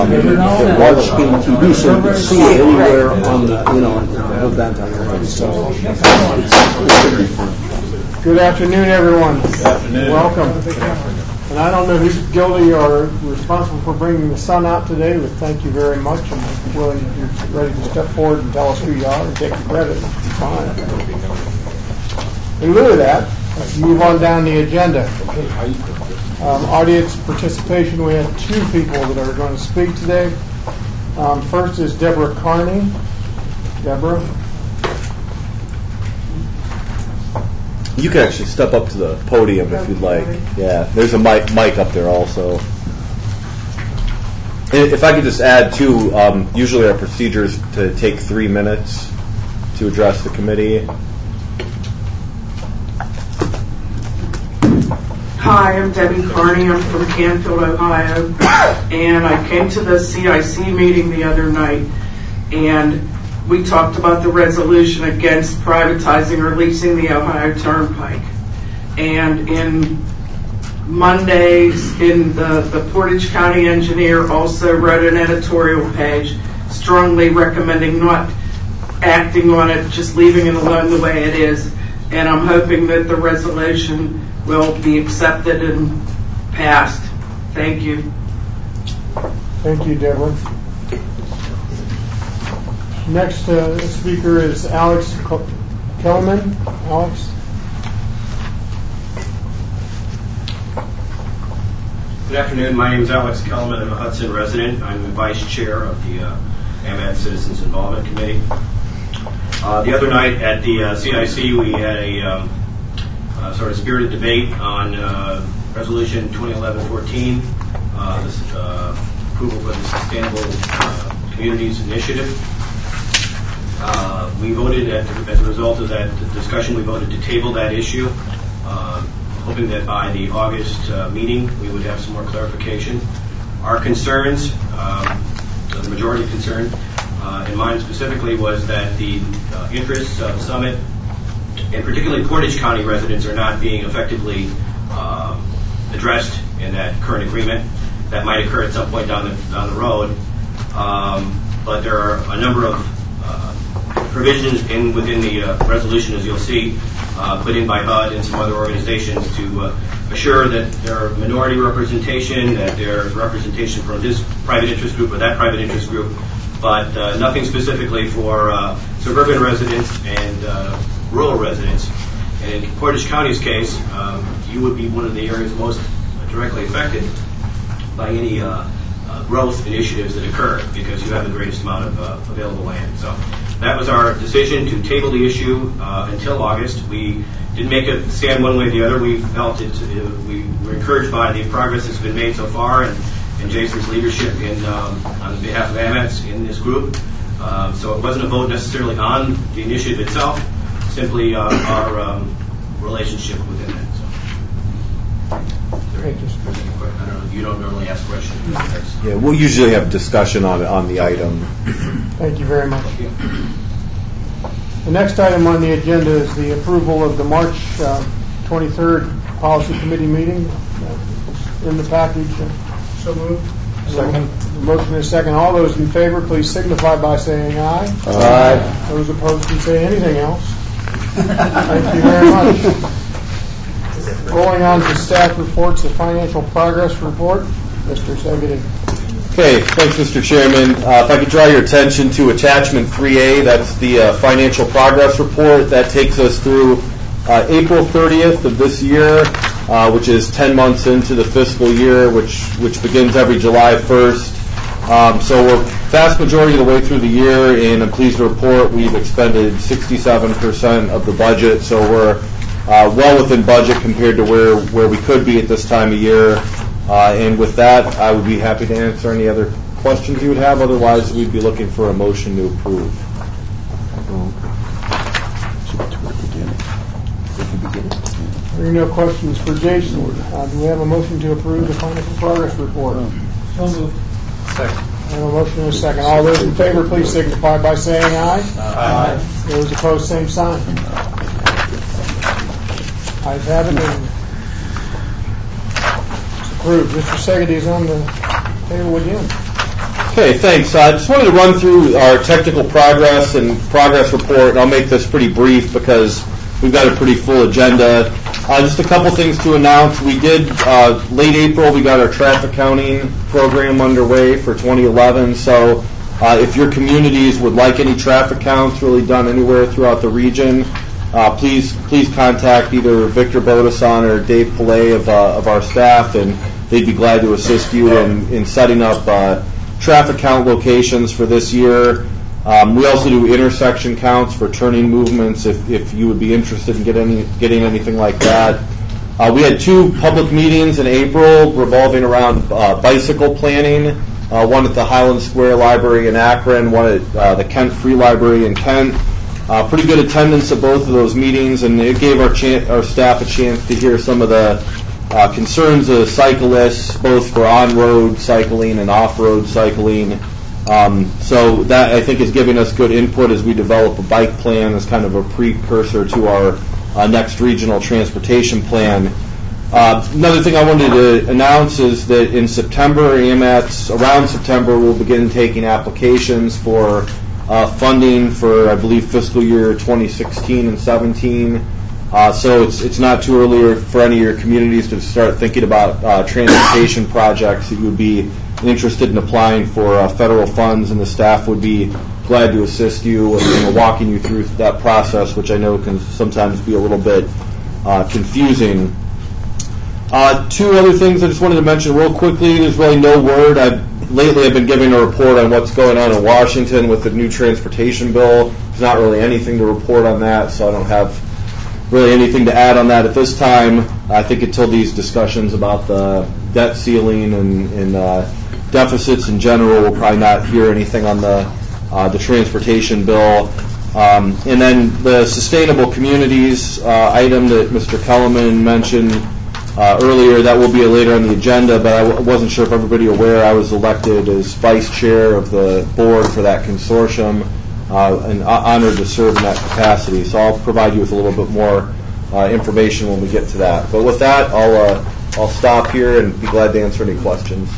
large screen TV, so you can see it anywhere on the, the event on your end. So it's going to be fun. Good afternoon, everyone. Good afternoon. Welcome. And I don't know who's guilty or responsible for bringing the sun out today, but thank you very much. And if you're ready to step forward and tell us who you are and take the credit, it's fine. In lieu of that, let's move on down the agenda. Audience participation, we have two people that are going to speak today. First is Deborah Carney. Deborah? You can actually step up to the podium if you'd like. Yeah, there's a mic up there also. And if I could just add, too, usually our procedure is to take 3 minutes to address the committee. Hi, I'm Debbie Carney. I'm from Canfield, Ohio, and I came to the CIC meeting the other night, and we talked about the resolution against privatizing or leasing the Ohio Turnpike. And in Mondays, the Portage County engineer also wrote an editorial page strongly recommending not acting on it, just leaving it alone the way it is. And I'm hoping that the resolution will be accepted and passed. Thank you. Thank you, Deborah. Next speaker is Alex Kellerman. Alex? Good afternoon. My name is Alex Kellerman. I'm a Hudson resident. I'm the vice chair of the AMAT Citizens Involvement Committee. The other night at the CIC, we had a sort of spirited debate on Resolution 2011-14, this approval for the Sustainable Communities Initiative. We voted, as a result of that discussion, we voted to table that issue, hoping that by the August meeting we would have some more clarification. Our concerns, the majority concern, in mine specifically, was that the interests of Summit, and particularly Portage County residents, are not being effectively addressed in that current agreement. That might occur at some point down the road, but there are a number of provisions within the resolution, as you'll see, put in by HUD and some other organizations to assure that there are minority representation, that there's representation from this private interest group or that private interest group, but nothing specifically for suburban residents and rural residents. And in Portage County's case, you would be one of the areas most directly affected by any growth initiatives that occur because you have the greatest amount of available land. So that was our decision to table the issue until August. We didn't make a stand one way or the other. We felt we were encouraged by the progress that's been made so far and Jason's leadership on behalf of AMATS in this group. So it wasn't a vote necessarily on the initiative itself, simply our relationship within it. I don't know, you don't normally ask questions. Yeah, we'll usually have discussion on the item. Thank you very much. The next item on the agenda is the approval of the March 23rd Policy Committee meeting. In the package. So moved. Second. Motion is second. All those in favor, please signify by saying aye. Aye. Those opposed can say anything else. Thank you very much. Going on to staff reports, the financial progress report. Mr. Segedin. Okay, thanks, Mr. Chairman. If I could draw your attention to attachment 3A, that's the financial progress report. That takes us through April 30th of this year, which is 10 months into the fiscal year, which begins every July 1st. So we're vast majority of the way through the year, and I'm pleased to report we've expended 67% of the budget. So we're well within budget compared to where we could be at this time of year. And with that, I would be happy to answer any other questions you would have. Otherwise, we'd be looking for a motion to approve. There are no questions for Jason. Do we have a motion to approve the financial progress report? So moved. Second. I have a motion and a second. All those in favor, please signify by saying aye. Aye. Those opposed, same sign. Ayes have it. It's approved. Mr. Segedin is on the table again. Okay, thanks. I just wanted to run through our technical progress and progress report, and I'll make this pretty brief because we've got a pretty full agenda. Just a couple things to announce. We did, late April, we got our traffic counting program underway for 2011, so if your communities would like any traffic counts really done anywhere throughout the region, please contact either Victor Bodason or Dave Pillay of our staff, and they'd be glad to assist you in setting up traffic count locations for this year. We also do intersection counts for turning movements if you would be interested in getting anything like that. We had 2 public meetings in April revolving around bicycle planning, one at the Highland Square Library in Akron, one at the Kent Free Library in Kent. Pretty good attendance at both of those meetings, and it gave our staff a chance to hear some of the concerns of cyclists, both for on-road cycling and off-road cycling. So that, I think, is giving us good input as we develop a bike plan as kind of a precursor to our next regional transportation plan. Another thing I wanted to announce is that in September, around September, we'll begin taking applications for funding for, I believe, fiscal year 2016 and 17. So it's not too early for any of your communities to start thinking about transportation projects that you would be interested in applying for federal funds, and the staff would be glad to assist you in walking you through that process, which I know can sometimes be a little bit confusing. 2 other things I just wanted to mention real quickly. There's really no word. Lately I've been giving a report on what's going on in Washington with the new transportation bill. There's not really anything to report on that, so I don't have really anything to add on that at this time. I think until these discussions about the debt ceiling and deficits in general, we'll probably not hear anything on the transportation bill. And then the sustainable communities item that Mr. Kellerman mentioned earlier, that will be later on the agenda, but I wasn't sure if everybody aware I was elected as vice chair of the board for that consortium, and honored to serve in that capacity. So I'll provide you with a little bit more information when we get to that. But with that, I'll stop here and be glad to answer any questions.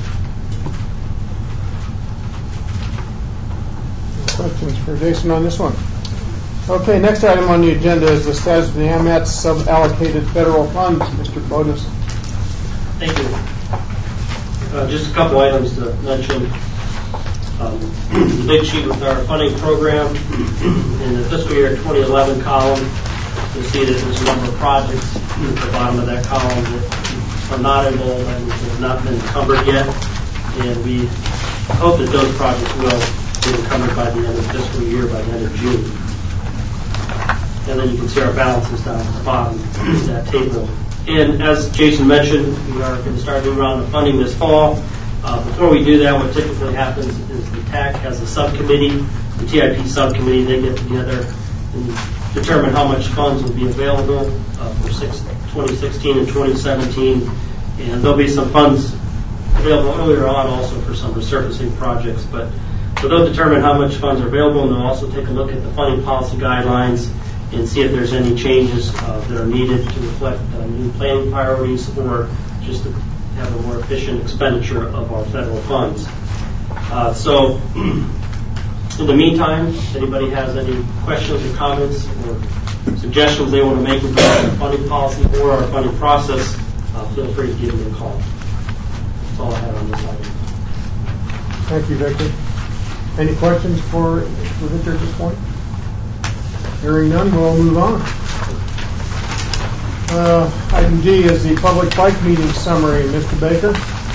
Questions for Jason on this one? Okay, next item on the agenda is the status of the AMATS sub-allocated federal funds. Mr. Bodas. Thank you. Just a couple items to mention. The big sheet with our funding program in the fiscal year 2011 column, you'll see that there's a number of projects at the bottom of that column that are not enrolled and have not been covered yet, and we hope that those projects will be encumbered by the end of the fiscal year, by the end of June. And then you can see our balances down at the bottom of that table. And as Jason mentioned, we are going to start a new round of funding this fall. Before we do that, what typically happens is the TAC has a subcommittee, the TIP subcommittee. They get together and determine how much funds will be available for 2016 and 2017. And there'll be some funds available earlier on also for some resurfacing projects. So they'll determine how much funds are available, and they'll also take a look at the funding policy guidelines and see if there's any changes that are needed to reflect new planning priorities or just to have a more efficient expenditure of our federal funds. So in the meantime, if anybody has any questions or comments or suggestions they want to make about our funding policy or our funding process, feel free to give me a call. That's all I have on this item. Thank you, Victor. Any questions for Victor at this point? Hearing none, we'll move on. Item D is the public bike meeting summary. Mr. Baker?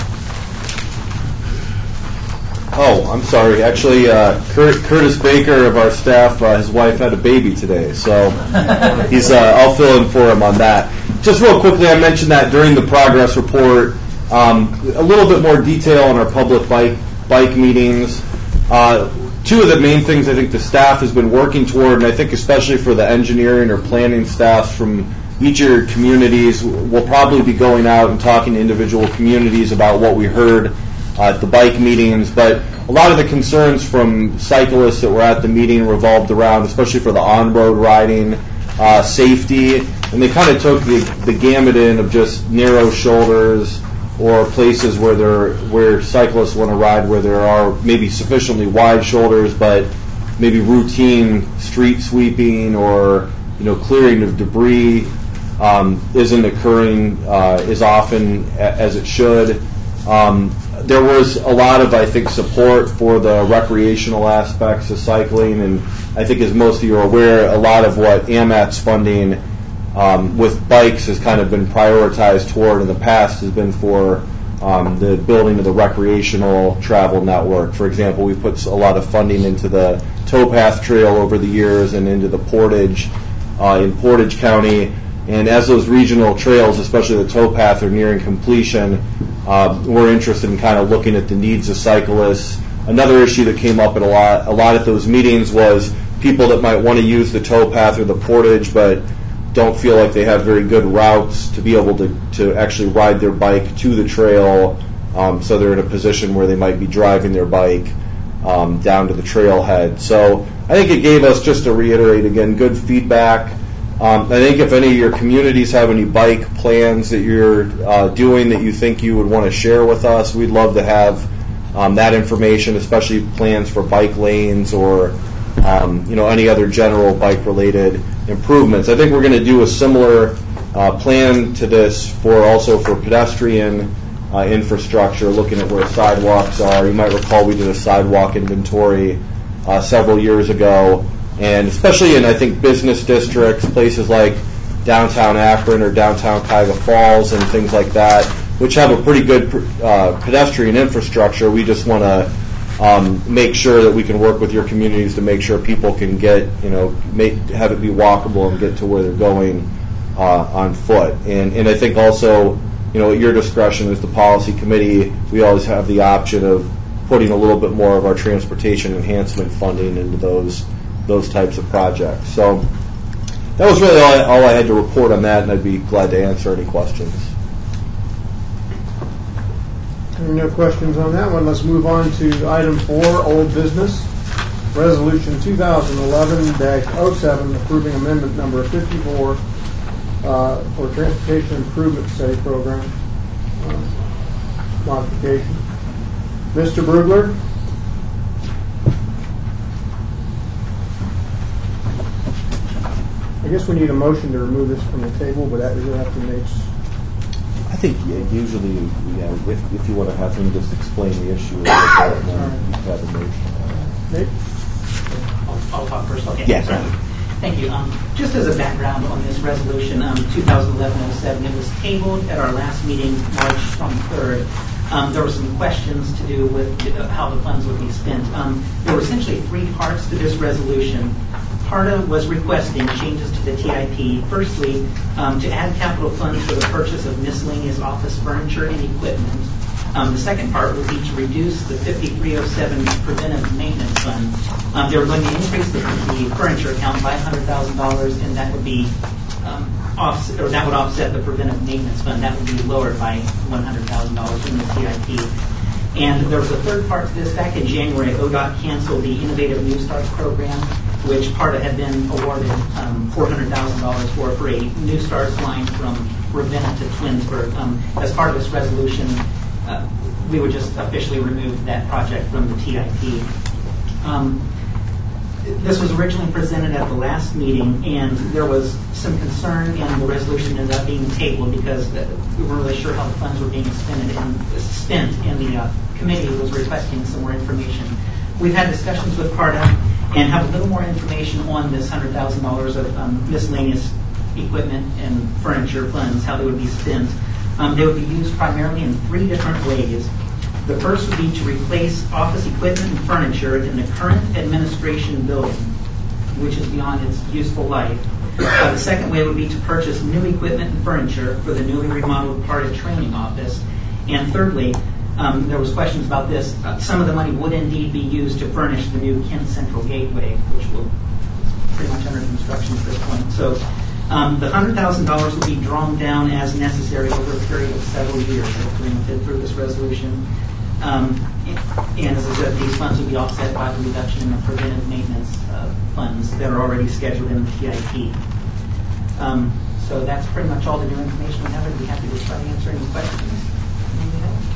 Oh, I'm sorry. Actually, Curtis Baker of our staff, his wife had a baby today, so I'll fill in for him on that. Just real quickly, I mentioned that during the progress report, a little bit more detail on our public bike meetings. 2 of the main things I think the staff has been working toward, and I think especially for the engineering or planning staffs from each of your communities, we'll probably be going out and talking to individual communities about what we heard at the bike meetings. But a lot of the concerns from cyclists that were at the meeting revolved around, especially for the on-road riding, safety, and they kind of took the gamut in of just narrow shoulders, or places where cyclists want to ride where there are maybe sufficiently wide shoulders, but maybe routine street sweeping or clearing of debris isn't occurring as often as it should. There was a lot of, I think, support for the recreational aspects of cycling, and I think, as most of you are aware, a lot of what AMAT's funding with bikes has kind of been prioritized toward in the past has been for the building of the recreational travel network. For example, we put a lot of funding into the towpath trail over the years and into the portage in Portage County. And as those regional trails, especially the towpath, are nearing completion, we're interested in kind of looking at the needs of cyclists. Another issue that came up at a lot at those meetings was people that might want to use the towpath or the portage but don't feel like they have very good routes to be able to actually ride their bike to the trail, so they're in a position where they might be driving their bike down to the trailhead. So I think it gave us, just to reiterate again, good feedback. I think if any of your communities have any bike plans that you're doing that you think you would want to share with us, we'd love to have that information, especially plans for bike lanes or any other general bike-related improvements. I think we're going to do a similar plan to this also for pedestrian infrastructure, looking at where sidewalks are. You might recall we did a sidewalk inventory several years ago, and especially in, I think, business districts, places like downtown Akron or downtown Cuyahoga Falls and things like that, which have a pretty good pedestrian infrastructure. We just want to make sure that we can work with your communities to make sure people can get, have it be walkable and get to where they're going on foot. And I think also, at your discretion as the policy committee, we always have the option of putting a little bit more of our transportation enhancement funding into those types of projects. So that was really all I had to report on that, and I'd be glad to answer any questions. No questions on that one. Let's move on to item 4, old business. Resolution 2011-07, approving amendment number 54 for Transportation Improvement Study Program modification. Mr. Brugler? I guess we need a motion to remove this from the table, but that doesn't have to make... I think usually, if you want to have him just explain the issue a little bit, and then you can have a motion. Nate? I'll talk first. Okay. Yes. Thank you. Just as a background on this resolution, 2011-07, it was tabled at our last meeting, March 23rd. There were some questions to do with how the funds would be spent. There were essentially 3 parts to this resolution. PARTA was requesting changes to the TIP. Firstly, to add capital funds for the purchase of miscellaneous office furniture and equipment. The second part would be to reduce the 5307 preventive maintenance fund. They were going to increase the furniture account by $100,000, and that would be that would offset the preventive maintenance fund. That would be lowered by $100,000 in the TIP. And there was a third part to this. Back in January, ODOT canceled the Innovative New Starts program, which PARTA had been awarded $400,000 for a New Starts line from Ravenna to Twinsburg. As part of this resolution, we would just officially remove that project from the TIP. This was originally presented at the last meeting, and there was some concern, and the resolution ended up being tabled because we weren't really sure how the funds were being spent, and the committee was requesting some more information. We've had discussions with PARTA and have a little more information on this $100,000 of miscellaneous equipment and furniture funds, how they would be spent. They would be used primarily in 3 different ways. The first would be to replace office equipment and furniture in the current administration building, which is beyond its useful life. The second way would be to purchase new equipment and furniture for the newly remodeled PARTA training office. And thirdly, there was questions about this. Some of the money would indeed be used to furnish the new Kent Central Gateway, which will pretty much under construction at this point. So the $100,000 will be drawn down as necessary over a period of several years through this resolution. And as I said, these funds will be offset by the reduction in the preventive maintenance funds that are already scheduled in the TIP. So that's pretty much all the new information we have. I'd be happy to try to answer any questions.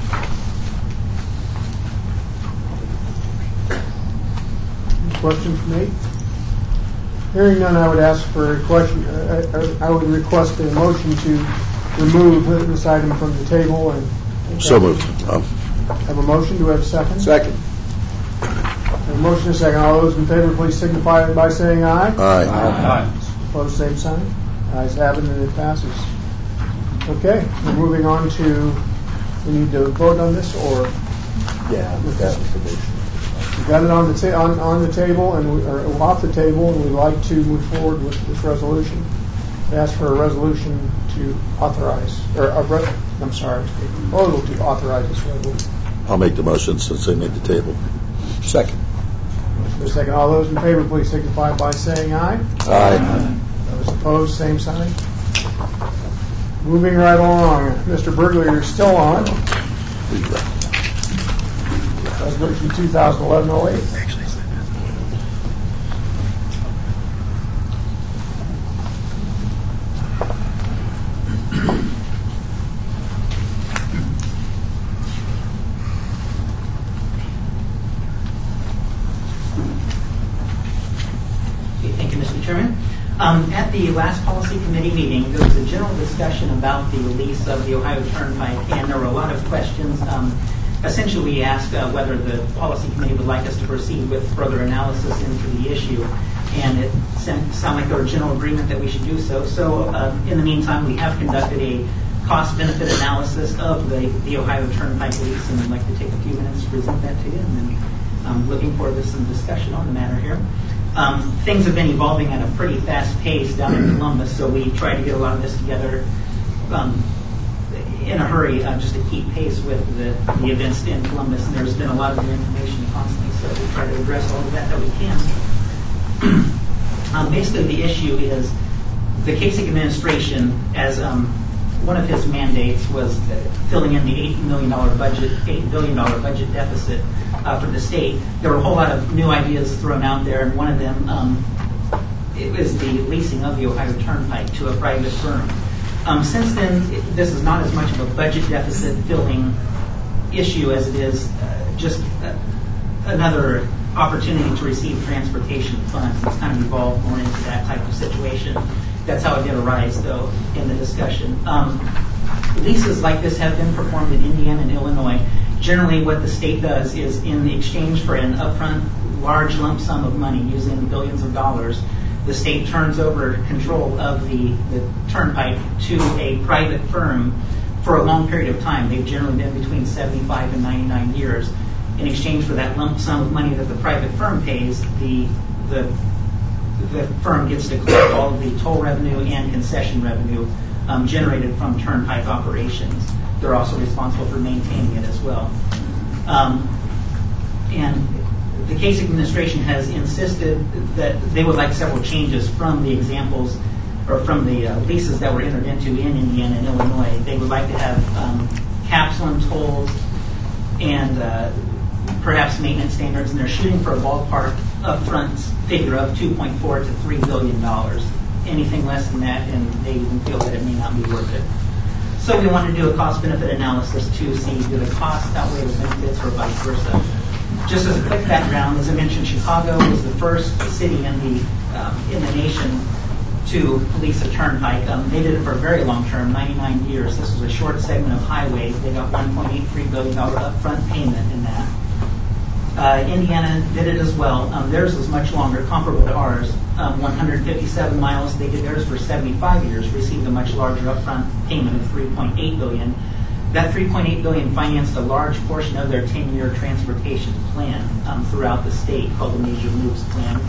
Questions from me? Hearing none, I would ask for a question. I would request a motion to remove this item from the table. And So moved. Have a motion. Do we have a second? Second. Have a motion and a second. All those in favor, please signify by saying aye. Aye. Opposed, same sign. Ayes have it, and it passes. Okay, we're moving on to. We need to vote on this, or Yeah, that was the motion. we got it on the table and or off the table, and we'd like to move forward with this resolution. I ask for a resolution to authorize, I'm sorry, proposal to authorize this resolution. I'll make the motion since they made the table. Second. For a second, all those in favor, please signify by saying aye. Aye. Those opposed, same sign. Moving right along, Mr. Burgley, you're still on. Resolution 2011-08. Thank you, Mr. Chairman. At the last policy committee meeting, there was a general discussion about the lease of the Ohio Turnpike, and there were a lot of questions. Essentially, we asked whether the policy committee would like us to proceed with further analysis into the issue, and it sounded like there was general agreement that we should do so. So, in the meantime, we have conducted a cost-benefit analysis of the Ohio Turnpike lease, and I'd like to take a few minutes to present that to you, and then I'm looking forward to some discussion on the matter here. Things have been evolving at a pretty fast pace down in Columbus, so we try to get a lot of this together in a hurry just to keep pace with the events in Columbus. And there's been a lot of new information constantly, so we try to address all of that we can. Basically, the issue is the Kasich administration, as one of his mandates was filling in the $8 billion budget deficit for the state. There were a whole lot of new ideas thrown out there, and one of them it was the leasing of the Ohio Turnpike to a private firm. Since then, this is not as much of a budget deficit filling issue as it is just another opportunity to receive transportation funds. It's kind of evolved more into that type of situation. That's how it did arise, though, in the discussion. Leases like this have been performed in Indiana and Illinois. Generally, what the state does is, in exchange for an upfront large lump sum of money, using billions of dollars, the state turns over control of the turnpike to a private firm for a long period of time. They've generally been between 75 and 99 years. In exchange for that lump sum of money that the private firm pays, the firm gets to collect all of the toll revenue and concession revenue generated from turnpike operations. They're also responsible for maintaining it as well. And the Kasich administration has insisted that they would like several changes from the examples or from the leases that were entered into in Indiana and Illinois. They would like to have caps on tolls and perhaps maintenance standards, and they're shooting for a ballpark upfront figure of $2.4 to $3 billion. Anything less than that, and they even feel that it may not be worth it. So we want to do a cost-benefit analysis to see do the costs outweigh the benefits or vice versa. Just as a quick background, as I mentioned, Chicago was the first city in the nation to lease a turnpike. They did it for a very long term, 99 years. This was a short segment of highway. They got $1.83 billion upfront payment in that. Indiana did it as well. Theirs was much longer, comparable to ours. 157 miles. They did theirs for 75 years, received a much larger upfront payment of $3.8 billion. That $3.8 billion financed a large portion of their 10-year transportation plan throughout the state, called the Major Moves Plan.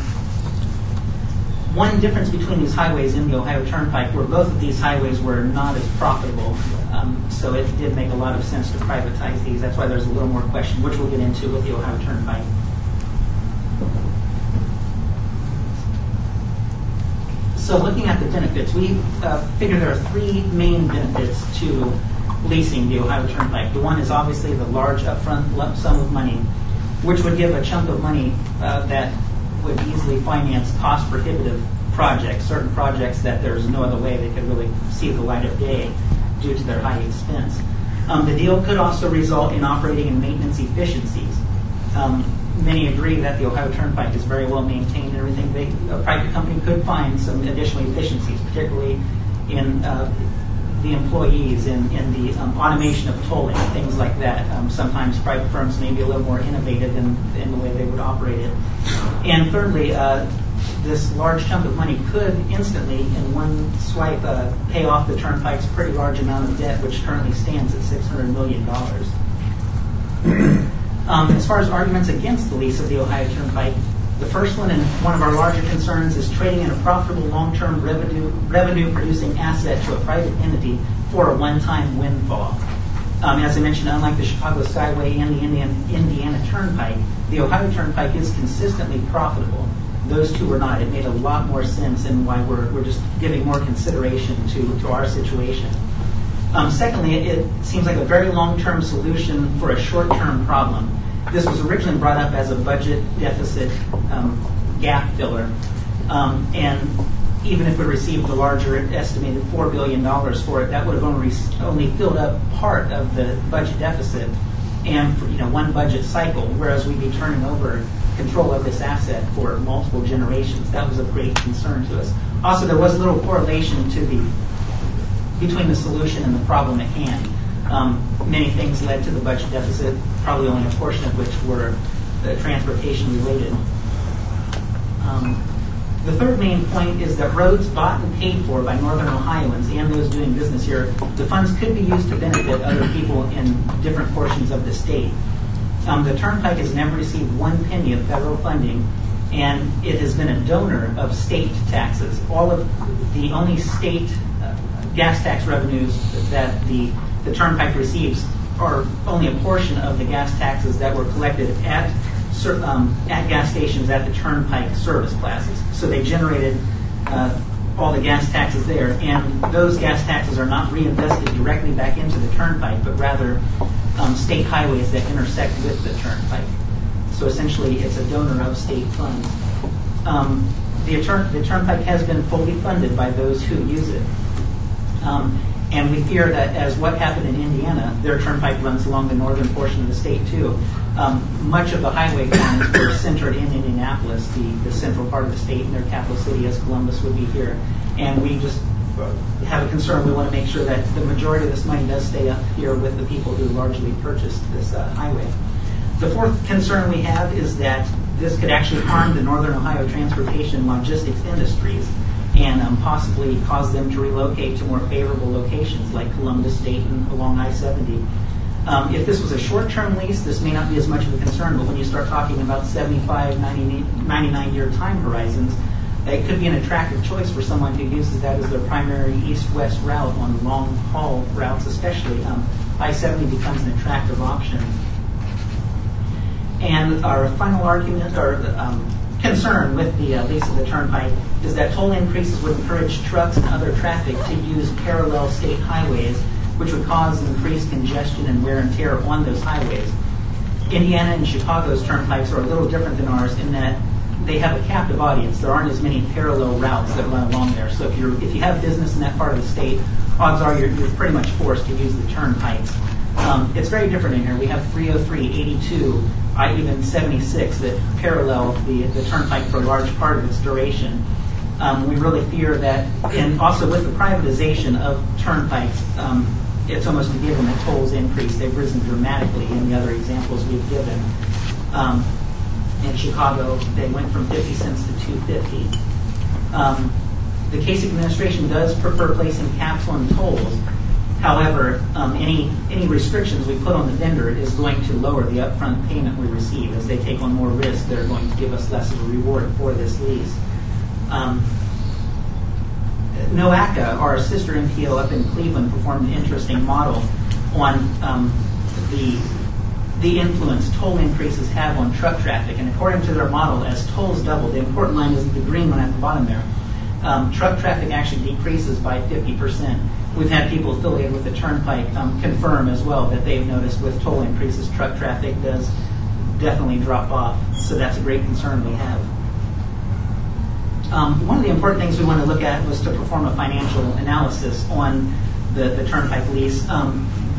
One difference between these highways and the Ohio Turnpike were both of these highways were not as profitable, so it did make a lot of sense to privatize these. That's why there's a little more question, which we'll get into with the Ohio Turnpike. So looking at the benefits, we figure there are three main benefits to leasing the Ohio Turnpike. The one is obviously the large upfront lump sum of money, which would give a chunk of money that would easily finance cost-prohibitive projects, certain projects that there's no other way they could really see the light of day due to their high expense. The deal could also result in operating and maintenance efficiencies. Many agree that the Ohio Turnpike is very well maintained and everything. A private company could find some additional efficiencies, particularly in the employees, in the automation of tolling, things like that. Sometimes private firms may be a little more innovative in the way they would operate it. And thirdly, this large chunk of money could instantly, in one swipe, pay off the Turnpike's pretty large amount of debt, which currently stands at $600 million. As far as arguments against the lease of the Ohio Turnpike, the first one, and one of our larger concerns, is trading in a profitable long-term revenue-producing asset to a private entity for a one-time windfall. As I mentioned, unlike the Chicago Skyway and the Indiana Turnpike, the Ohio Turnpike is consistently profitable. Those two are not. It made a lot more sense, and why we're just giving more consideration to our situation. Secondly, it seems like a very long-term solution for a short-term problem. This was originally brought up as a budget deficit gap filler, and even if we received the larger estimated $4 billion for it, that would have only filled up part of the budget deficit and for, one budget cycle, whereas we'd be turning over control of this asset for multiple generations. That was of great concern to us. Also, there was little correlation between the solution and the problem at hand. Many things led to the budget deficit, probably only a portion of which were transportation related. The third main point is that roads bought and paid for by Northern Ohioans and those doing business here, the funds could be used to benefit other people in different portions of the state. The Turnpike has never received one penny of federal funding, and it has been a donor of state taxes. All of the only state gas tax revenues that the Turnpike receives are only a portion of the gas taxes that were collected at gas stations at the Turnpike service plazas. So they generated all the gas taxes there, and those gas taxes are not reinvested directly back into the Turnpike, but rather state highways that intersect with the Turnpike. So essentially, it's a donor of state funds. The Turnpike has been fully funded by those who use it. And we fear that, as what happened in Indiana, their Turnpike runs along the northern portion of the state too. Much of the highway funds were centered in Indianapolis, the central part of the state, and their capital city, as Columbus would be here. And we just have a concern. We want to make sure that the majority of this money does stay up here with the people who largely purchased this highway. The fourth concern we have is that this could actually harm the Northern Ohio transportation logistics industries and possibly cause them to relocate to more favorable locations like Columbus, Dayton, along I-70. If this was a short-term lease, this may not be as much of a concern, but when you start talking about 75, 99-year time horizons, it could be an attractive choice for someone who uses that as their primary east-west route on long-haul routes, especially. I-70 becomes an attractive option. And our final argument, or concern with the lease of the Turnpike, is that toll increases would encourage trucks and other traffic to use parallel state highways, which would cause increased congestion and wear and tear on those highways. Indiana and Chicago's turnpikes are a little different than ours in that they have a captive audience. There aren't as many parallel routes that run along there. So if you have business in that part of the state, odds are you're pretty much forced to use the turnpikes. It's very different in here. We have 303, 82, even 76 that parallel the turnpike for a large part of its duration. We really fear that, and also with the privatization of turnpikes, it's almost a given that tolls increase. They've risen dramatically in the other examples we've given. In Chicago, they went from 50 cents to $2.50. The Kasich administration does prefer placing caps on tolls. However, any restrictions we put on the vendor is going to lower the upfront payment we receive. As they take on more risk, they're going to give us less of a reward for this lease. NOACA, our sister MPO up in Cleveland, performed an interesting model on the influence toll increases have on truck traffic. And according to their model, as tolls double, the important line is the green one at the bottom there, truck traffic actually decreases by 50%. We've had people affiliated with the Turnpike confirm as well that they've noticed with toll increases, truck traffic does definitely drop off. So that's a great concern we have. One of the important things we want to look at was to perform a financial analysis on the Turnpike lease.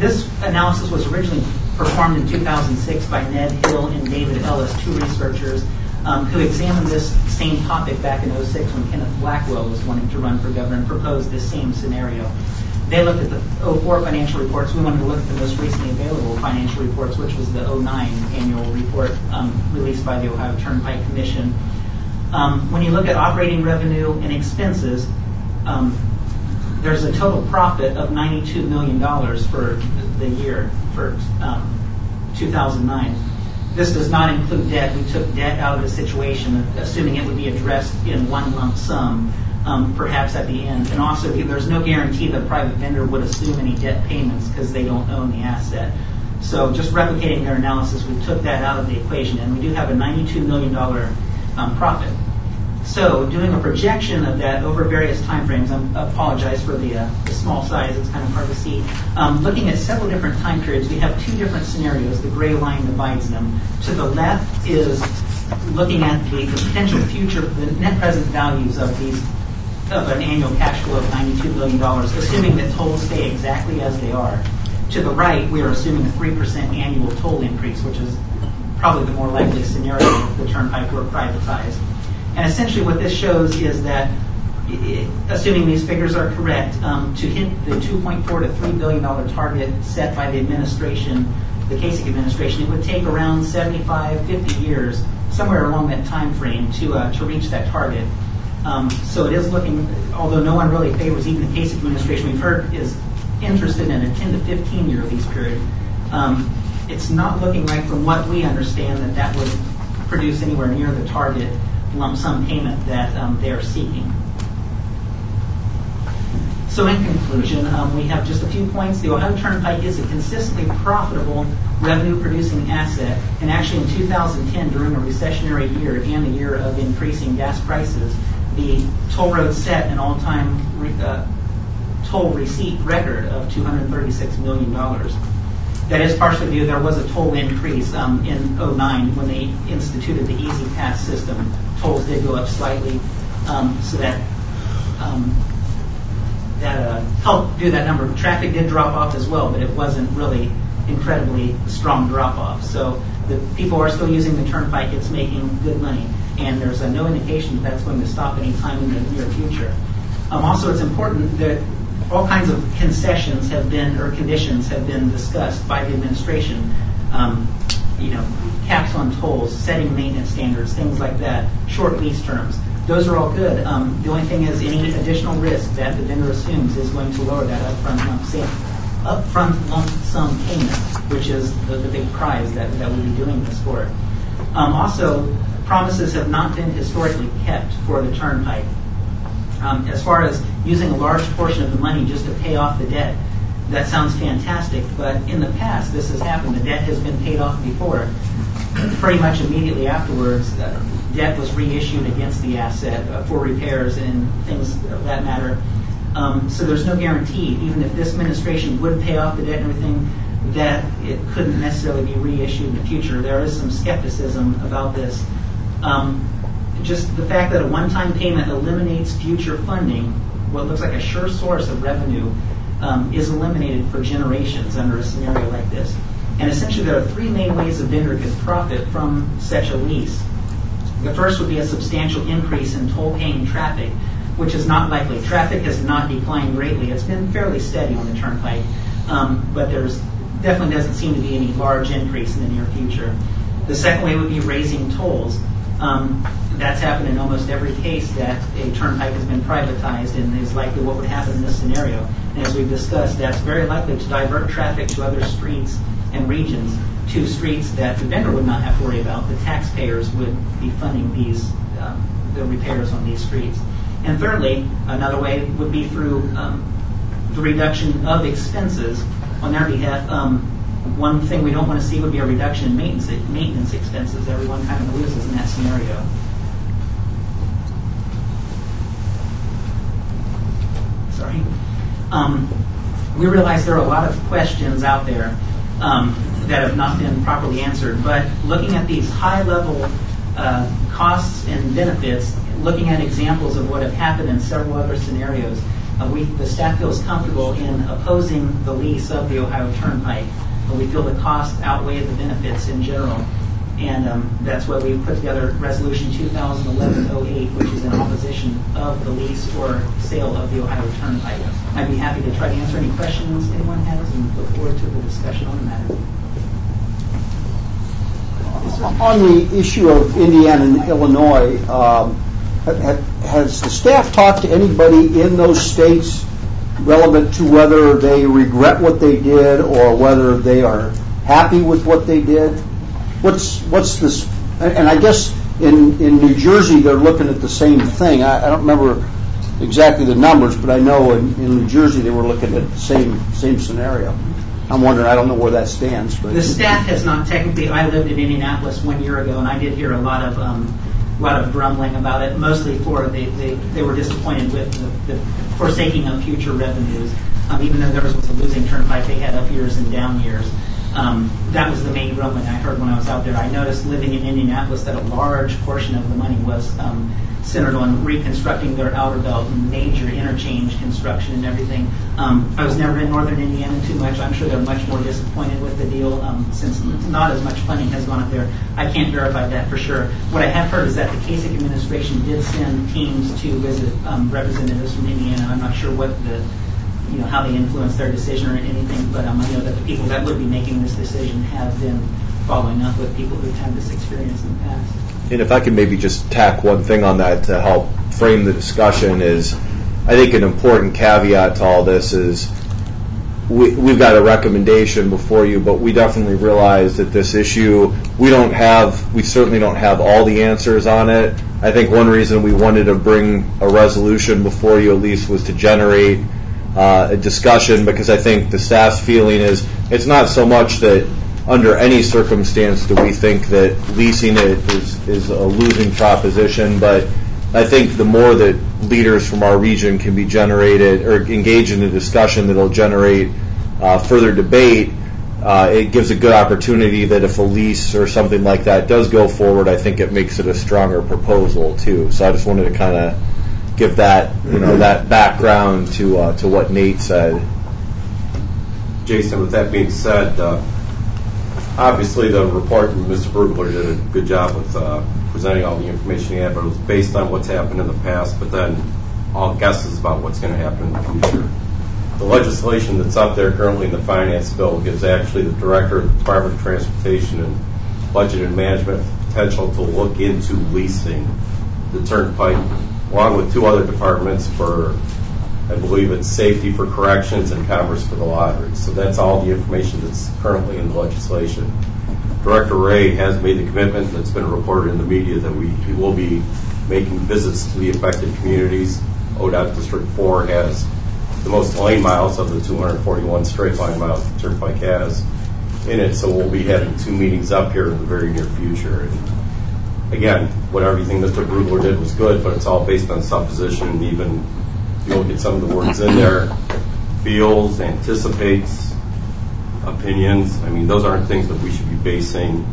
This analysis was originally performed in 2006 by Ned Hill and David Ellis, two researchers who examined this same topic back in 2006 when Kenneth Blackwell was wanting to run for governor and proposed this same scenario. They looked at the 2004 financial reports. We wanted to look at the most recently available financial reports, which was the 2009 annual report released by the Ohio Turnpike Commission. When you look at operating revenue and expenses, there's a total profit of $92 million for the year for 2009. This does not include debt. We took debt out of the situation, assuming it would be addressed in one lump sum, perhaps at the end. And also, there's no guarantee that a private vendor would assume any debt payments because they don't own the asset. So just replicating their analysis, we took that out of the equation, and we do have a $92 million profit. So doing a projection of that over various time frames, I apologize for the small size, it's kind of hard to see. Looking at several different time periods, we have two different scenarios. The gray line divides them. To the left is looking at the potential future, the net present values of an annual cash flow of $92 million, assuming that tolls stay exactly as they are. To the right, we are assuming a 3% annual toll increase, which is probably the more likely scenario if the turnpike were privatized. And essentially what this shows is that, assuming these figures are correct, to hit the $2.4 to $3 billion target set by the administration, the Kasich administration, it would take around 75, 50 years, somewhere along that time frame, to reach that target. So it is looking, although no one really favors, even the Kasich administration we've heard is interested in a 10 to 15 year lease period. It's not looking like, from what we understand, that would produce anywhere near the target lump sum payment that they are seeking. So in conclusion, we have just a few points. The Ohio Turnpike is a consistently profitable revenue-producing asset, and actually in 2010, during a recessionary year and a year of increasing gas prices, the toll road set an all-time toll receipt record of $236 million. That is partially due, there was a toll increase in 2009 when they instituted the Easy Pass system. Tolls did go up slightly, so that helped do that number. Traffic did drop off as well, but it wasn't really incredibly strong drop off. So the people are still using the turnpike. It's making good money, and there's no indication that that's going to stop anytime in the near future. Also, it's important that all kinds of concessions have been, or conditions have been discussed by the administration. Caps on tolls, setting maintenance standards, things like that, short lease terms. Those are all good. The only thing is any additional risk that the vendor assumes is going to lower that upfront lump sum payment, which is the big prize that we'll be doing this for. Also, promises have not been historically kept for the turnpike. As far as using a large portion of the money just to pay off the debt, that sounds fantastic, but in the past this has happened. The debt has been paid off before. Pretty much immediately afterwards, debt was reissued against the asset for repairs and things of that matter. So there's no guarantee, even if this administration would pay off the debt and everything, that it couldn't necessarily be reissued in the future. There is some skepticism about this. Just the fact that a one-time payment eliminates future funding, what looks like a sure source of revenue, is eliminated for generations under a scenario like this. And essentially there are three main ways a vendor could profit from such a lease. The first would be a substantial increase in toll-paying traffic, which is not likely. Traffic has not declined greatly. It's been fairly steady on the turnpike, but there's definitely doesn't seem to be any large increase in the near future. The second way would be raising tolls. That's happened in almost every case that a turnpike has been privatized, and is likely what would happen in this scenario. And as we've discussed, that's very likely to divert traffic to other streets and regions, to streets that the vendor would not have to worry about. The taxpayers would be funding the repairs on these streets. And thirdly, another way would be through the reduction of expenses on their behalf. One thing we don't want to see would be a reduction in maintenance expenses. Everyone kind of loses in that scenario. Sorry. We realize there are a lot of questions out there that have not been properly answered, but looking at these high-level costs and benefits, looking at examples of what have happened in several other scenarios, The staff feels comfortable in opposing the lease of the Ohio Turnpike. We feel the costs outweigh the benefits in general. And that's why we put together Resolution 2011-08, which is in opposition of the lease or sale of the Ohio Turnpike. I'd be happy to try to answer any questions anyone has and look forward to the discussion on the matter. On the issue of Indiana and Illinois, has the staff talked to anybody in those states relevant to whether they regret what they did or whether they are happy with what they did? What's this? And I guess in New Jersey they're looking at the same thing. I don't remember exactly the numbers, but I know in New Jersey they were looking at the same scenario. I'm wondering, I don't know where that stands. But the staff has not technically. I lived in Indianapolis 1 year ago, and I did hear a lot of grumbling about it. Mostly they were disappointed with the forsaking of future revenues. Even though there was a losing turnpike, they had up years and down years. That was the main grumbling I heard when I was out there. I noticed living in Indianapolis that a large portion of the money was centered on reconstructing their outer belt and major interchange construction and everything. I was never in northern Indiana too much. I'm sure they're much more disappointed with the deal since not as much funding has gone up there. I can't verify that for sure. What I have heard is that the Kasich administration did send teams to visit representatives from Indiana. I'm not sure what how they influence their decision or anything, but I know that the people that would be making this decision have been following up with people who've had this experience in the past. And if I can maybe just tack one thing on that to help frame the discussion is, I think an important caveat to all this is we've got a recommendation before you, but we definitely realize that this issue, we certainly don't have all the answers on it. I think one reason we wanted to bring a resolution before you at least was to generate a discussion, because I think the staff's feeling is it's not so much that under any circumstance do we think that leasing it is a losing proposition, but I think the more that leaders from our region can be generated or engage in a discussion that will generate further debate, it gives a good opportunity that if a lease or something like that does go forward, I think it makes it a stronger proposal too. So I just wanted to kind of give that that background to what Nate said. Jason, with that being said, obviously the report from Mr. Brugler did a good job with presenting all the information he had, but it was based on what's happened in the past, but then all guesses about what's going to happen in the future. The legislation that's up there currently in the finance bill gives actually the Director of the Department of Transportation and Budget and Management potential to look into leasing the turnpike, along with two other departments for, I believe it's Safety for Corrections and Commerce for the Lottery. So that's all the information that's currently in the legislation. Director Ray has made the commitment that's been reported in the media that he will be making visits to the affected communities. ODOT District 4 has the most lane miles of the 241 straight line miles the turnpike has in it, so we'll be having two meetings up here in the very near future. And again, everything Mr. Brugler did was good, but it's all based on supposition, and even if you look at some of the words in there, feels, anticipates, opinions, I mean, those aren't things that we should be basing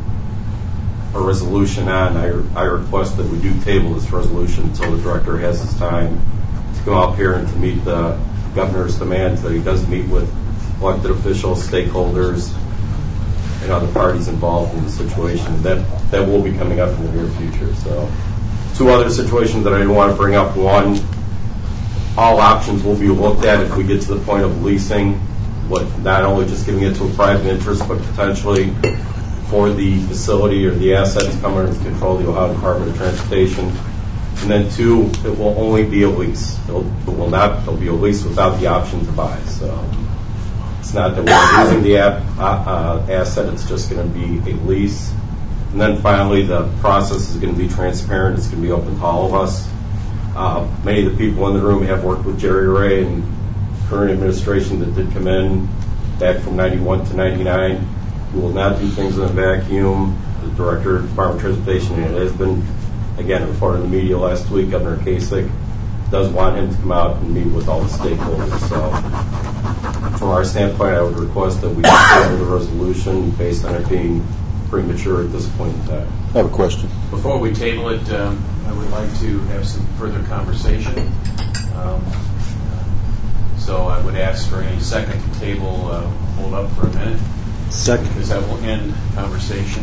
a resolution on. I request that we do table this resolution until the Director has his time to come up here and to meet the Governor's demands that he does meet with elected officials, stakeholders, and other parties involved in the situation. That will be coming up in the near future. So, two other situations that I didn't want to bring up. One, all options will be looked at if we get to the point of leasing, not only just giving it to a private interest, but potentially for the facility or the assets coming under control of the Ohio Department of Transportation. And then two, it will only be a lease. It'll be a lease without the option to buy. So it's not that we're using the asset, it's just going to be a lease. And then finally, the process is going to be transparent. It's going to be open to all of us. Many of the people in the room have worked with Jerry Ray and current administration that did come in back from 91 to 99. We will not do things in a vacuum. The Director of the Department of Transportation, and it has been, again, reported in the media last week, Governor Kasich does want him to come out and meet with all the stakeholders. So from our standpoint, I would request that we table the resolution based on it being premature at this point in time. I have a question. Before we table it, I would like to have some further conversation. So I would ask for any second to table, hold up for a minute. Second. Because that will end conversation.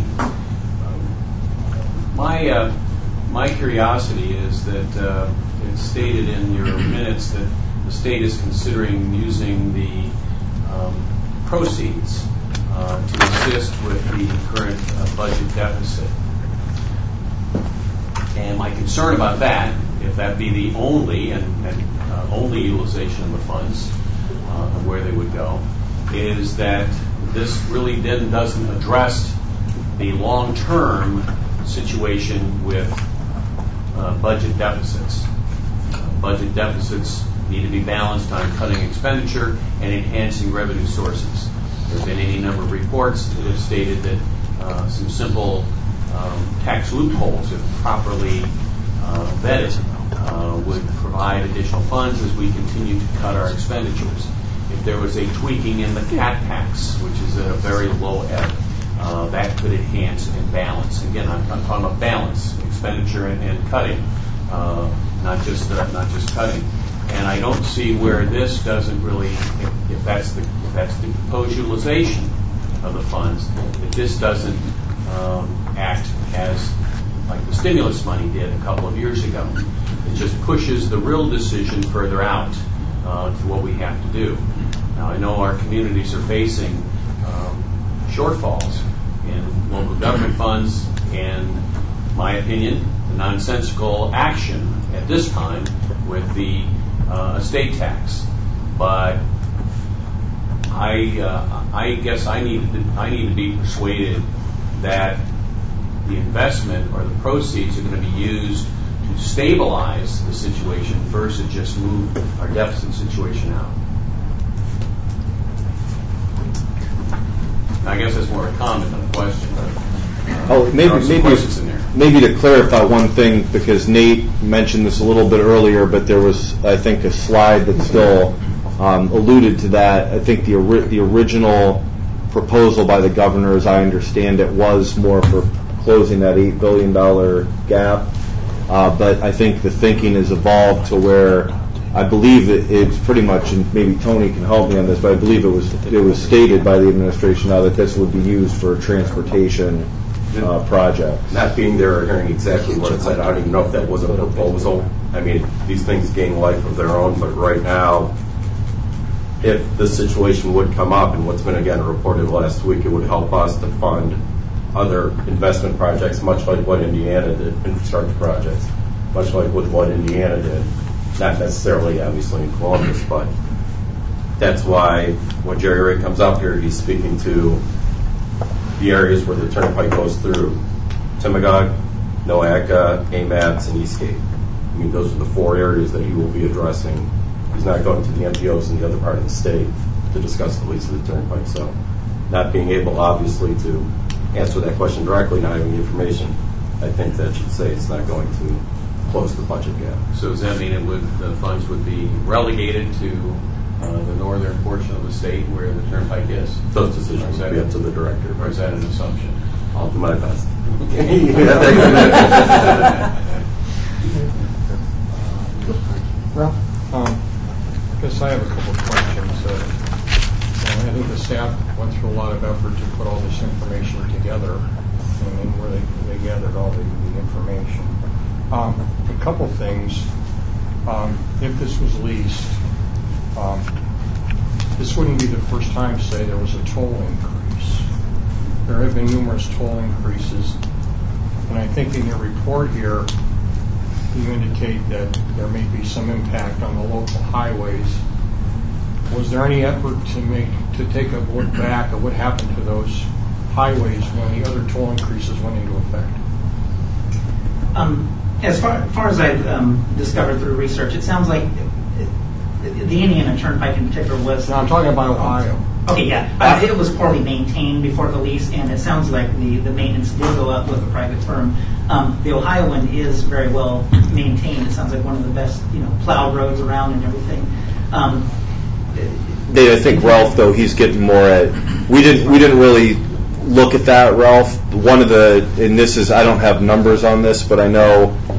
My curiosity is that it's stated in your minutes that the state is considering using the proceeds to assist with the current budget deficit. And my concern about that, if that be the only only utilization of the funds, and where they would go, is that this really then doesn't address the long-term situation with budget deficits. Budget deficits need to be balanced on cutting expenditure and enhancing revenue sources. There have been any number of reports that have stated that some simple tax loopholes, if properly vetted, would provide additional funds as we continue to cut our expenditures. If there was a tweaking in the cat tax, which is at a very low ebb, that could enhance and balance. Again, I'm talking about balance, expenditure and cutting, not just cutting. And I don't see where this doesn't really, if that's the proposed utilization of the funds, that this doesn't act as like the stimulus money did a couple of years ago. It just pushes the real decision further out to what we have to do. Now, I know our communities are facing shortfalls in local government funds, and my opinion, the nonsensical action at this time with the estate tax. But I guess I need to be persuaded that the investment or the proceeds are going to be used to stabilize the situation versus just move our deficit situation out. I guess that's more a comment than a question. Maybe to clarify one thing, because Nate mentioned this a little bit earlier, but there was, I think, a slide that still alluded to that. I think the original proposal by the governor, as I understand it, was more for closing that $8 billion gap. But I think the thinking has evolved to where I believe it's pretty much, and maybe Tony can help me on this, but I believe it was stated by the administration now that this would be used for transportation projects. Not being there or hearing exactly what it said, I don't even know if that was a proposal. I mean, these things gain life of their own, but right now, if the situation would come up, and what's been again reported last week, it would help us to fund other investment projects, much like what Indiana did, infrastructure projects, much like with what Indiana did. Not necessarily, obviously, in Columbus, but that's why when Jerry Ray comes up here, he's speaking to the areas where the turnpike goes through: Timagog, Noaca, Amatz, and Eastgate. I mean, those are the 4 areas that he will be addressing. He's not going to the MPOs in the other part of the state to discuss the lease of the turnpike. So, not being able, obviously, to answer that question directly, not having the information, I think that should say it's not going to close the budget gap. So does that mean the funds would be relegated to the northern portion of the state where the turnpike is? Those decisions will be up to the director. Or is that an assumption? I'll do my best. Well, I guess I have a couple of questions. I think the staff went through a lot of effort to put all this information together, and where they gathered all the information. A couple things. If this was leased, this wouldn't be the first time, say, there was a toll increase. There have been numerous toll increases, and I think in your report here, you indicate that there may be some impact on the local highways. Was there any effort to take a look back at what happened to those highways when the other toll increases went into effect? As far as I've discovered through research, it sounds like the Indiana Turnpike in particular was... No, I'm talking about Ohio. Okay, yeah. It was poorly maintained before the lease, and it sounds like the maintenance did go up with a private firm. The Ohio one is very well maintained. It sounds like one of the best, plowed roads around and everything. I think Ralph, though, he's getting more at. We didn't really look at that, Ralph. One of the, and this is, I don't have numbers on this, but I know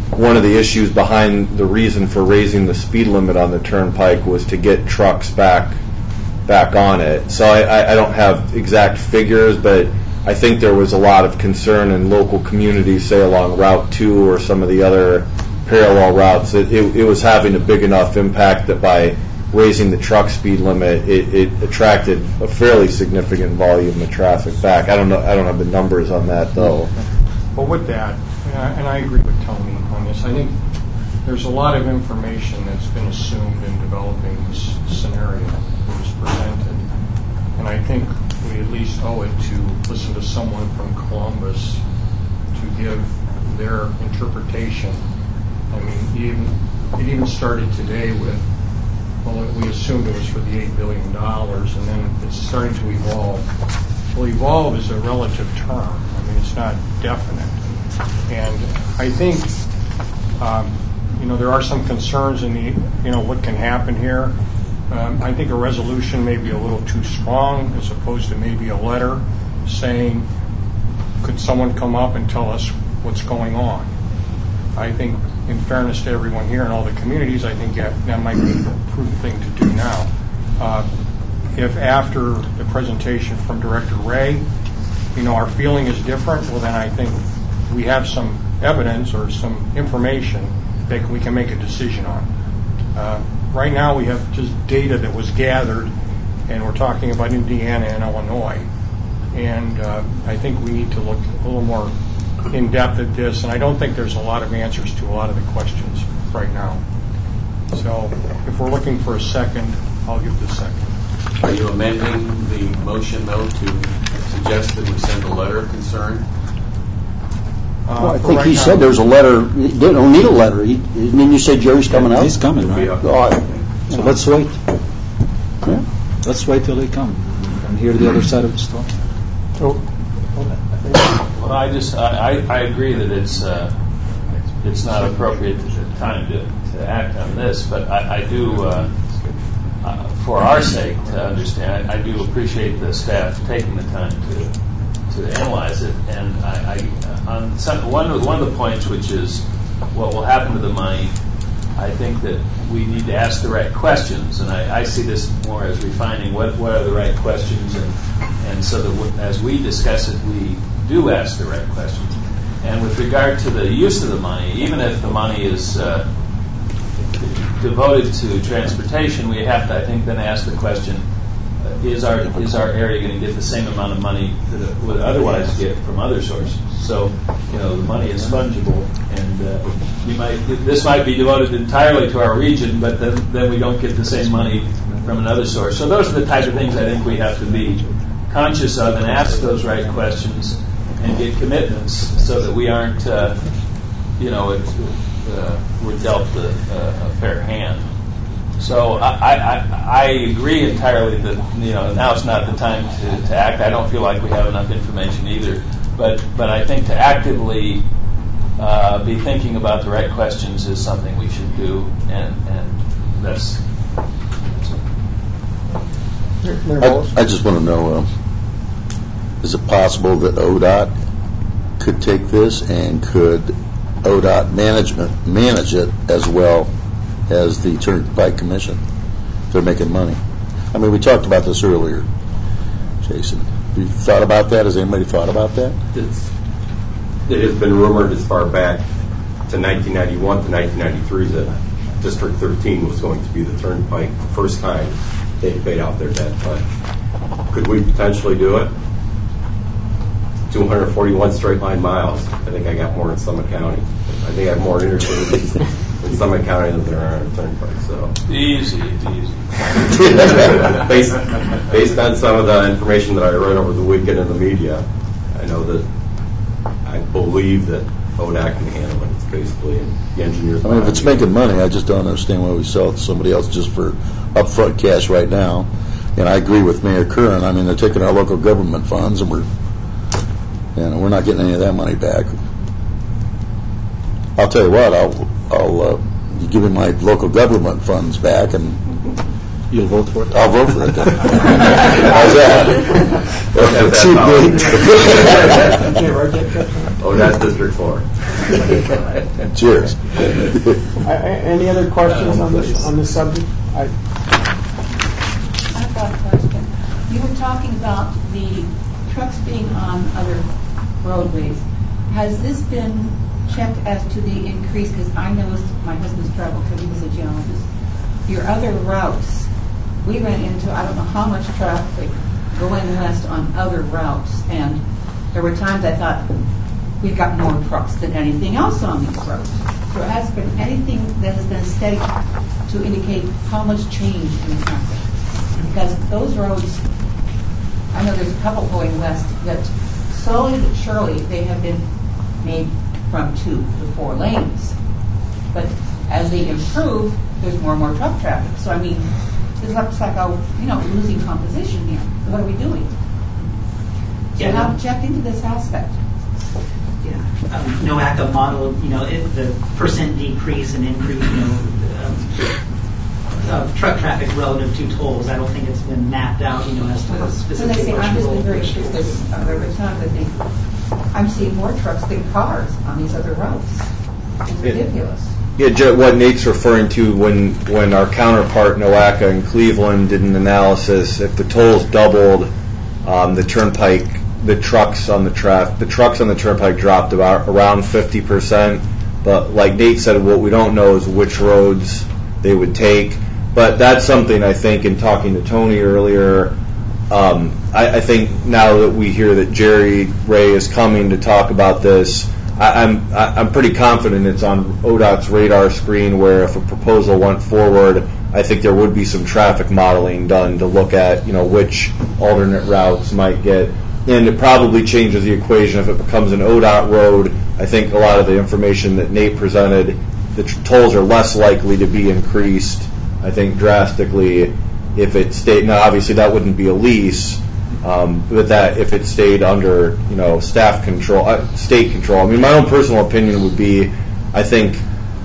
one of the issues behind the reason for raising the speed limit on the turnpike was to get trucks back on it. So I don't have exact figures, but I think there was a lot of concern in local communities, say along Route 2 or some of the other parallel routes, that it was having a big enough impact that by raising the truck speed limit, it attracted a fairly significant volume of traffic back. I don't have the numbers on that though. But with that, and I agree with Tony on this, I think there's a lot of information that's been assumed in developing this scenario that was presented. And I think we at least owe it to listen to someone from Columbus to give their interpretation. I mean, it even started today with, well, we assumed it was for the $8 billion, and then it's starting to evolve. Well, evolve is a relative term. I mean, it's not definite. And I think, there are some concerns in what can happen here. I think a resolution may be a little too strong as opposed to maybe a letter saying, could someone come up and tell us what's going on? I think, in fairness to everyone here and all the communities, I think that might be the prudent thing to do now. If after the presentation from Director Ray, our feeling is different, well then I think we have some evidence or some information that we can make a decision on. Right now we have just data that was gathered, and we're talking about Indiana and Illinois. And I think we need to look a little more in depth at this, and I don't think there's a lot of answers to a lot of the questions right now. So if we're looking for a second, I'll give the second. Are you amending the motion, though, to suggest that we send a letter of concern? Well, I think he said there's a letter. They don't need a letter. Didn't you say Jerry's coming out? He's coming, right? So let's wait. Yeah. Let's wait till they come and hear the other side of the story. Well, I agree that it's not appropriate time to act on this, but I do, for our sake, to understand, I do appreciate the staff taking the time to analyze it, and one of the points, which is what will happen to the money, I think that we need to ask the right questions, and I see this more as refining what are the right questions, and so that as we discuss it, we do ask the right questions. And with regard to the use of the money, even if the money is devoted to transportation, we have to, I think, then ask the question, is our area going to get the same amount of money that it would otherwise get from other sources? So, the money is fungible, and this might be devoted entirely to our region, but then we don't get the same money from another source. So those are the type of things I think we have to be conscious of and ask those right questions and get commitments so that we aren't, we're dealt a fair hand. So I agree entirely that now is not the time to act. I don't feel like we have enough information either. But I think to actively be thinking about the right questions is something we should do, and that's. I just want to know, is it possible that ODOT could take this, and could ODOT manage it as well as the Turnpike Commission? They're making money. I mean, we talked about this earlier, Jason. Have you thought about that? Has anybody thought about that? It has been rumored as far back to 1991 to 1993 that District 13 was going to be the Turnpike the first time they paid out their debt. But could we potentially do it? 241 straight line miles. I think I got more in Summit County. I think I have more intercities in Summit County than there are in Turnpike. So easy. based on some of the information that I read over the weekend in the media, I know that I believe that ODOT can handle it. It's basically the engineers. I mean, if it's making money, I just don't understand why we sell it to somebody else just for upfront cash right now. And I agree with Mayor Curran. I mean, they're taking our local government funds, and we're not getting any of that money back. I'll tell you what, I'll give him my local government funds back, and you'll vote for it? I'll vote for it. How's that? ODOT District 4. Cheers. Any other questions on this subject? I've got a question. You were talking about the trucks being on other roadways. Has this been checked as to the increase? Because I noticed my husband's travel because he was a geologist. Your other routes, we ran into I don't know how much traffic going west on other routes, and there were times I thought we've got more trucks than anything else on these roads. So it has been anything that has been steady to indicate how much change in the traffic. Because those roads, I know there's a couple going west that slowly but surely they have been made from 2 to 4 lanes. But as they improve, there's more and more truck traffic. So I mean, it looks like a losing composition here. What are we doing? So have checked into this aspect. Yeah, NOACA model, the percent decrease and increase, of truck traffic relative to tolls. I don't think it's been mapped out, as to specific. So they say, I'm just very interested. There were times I think I'm seeing more trucks than cars on these other roads. It's ridiculous. Yeah, what Nate's referring to when our counterpart NOACA in Cleveland did an analysis, if the tolls doubled, the trucks on the turnpike dropped around 50%. But like Nate said, what we don't know is which roads they would take. But that's something I think in talking to Tony earlier, I think now that we hear that Jerry Ray is coming to talk about this, I'm pretty confident it's on ODOT's radar screen where if a proposal went forward, I think there would be some traffic modeling done to look at, which alternate routes might get. And it probably changes the equation if it becomes an ODOT road. I think a lot of the information that Nate presented, the tolls are less likely to be increased, I think, drastically if it stayed. Now, obviously, that wouldn't be a lease, but that if it stayed under, staff control, state control. I mean, my own personal opinion would be, I think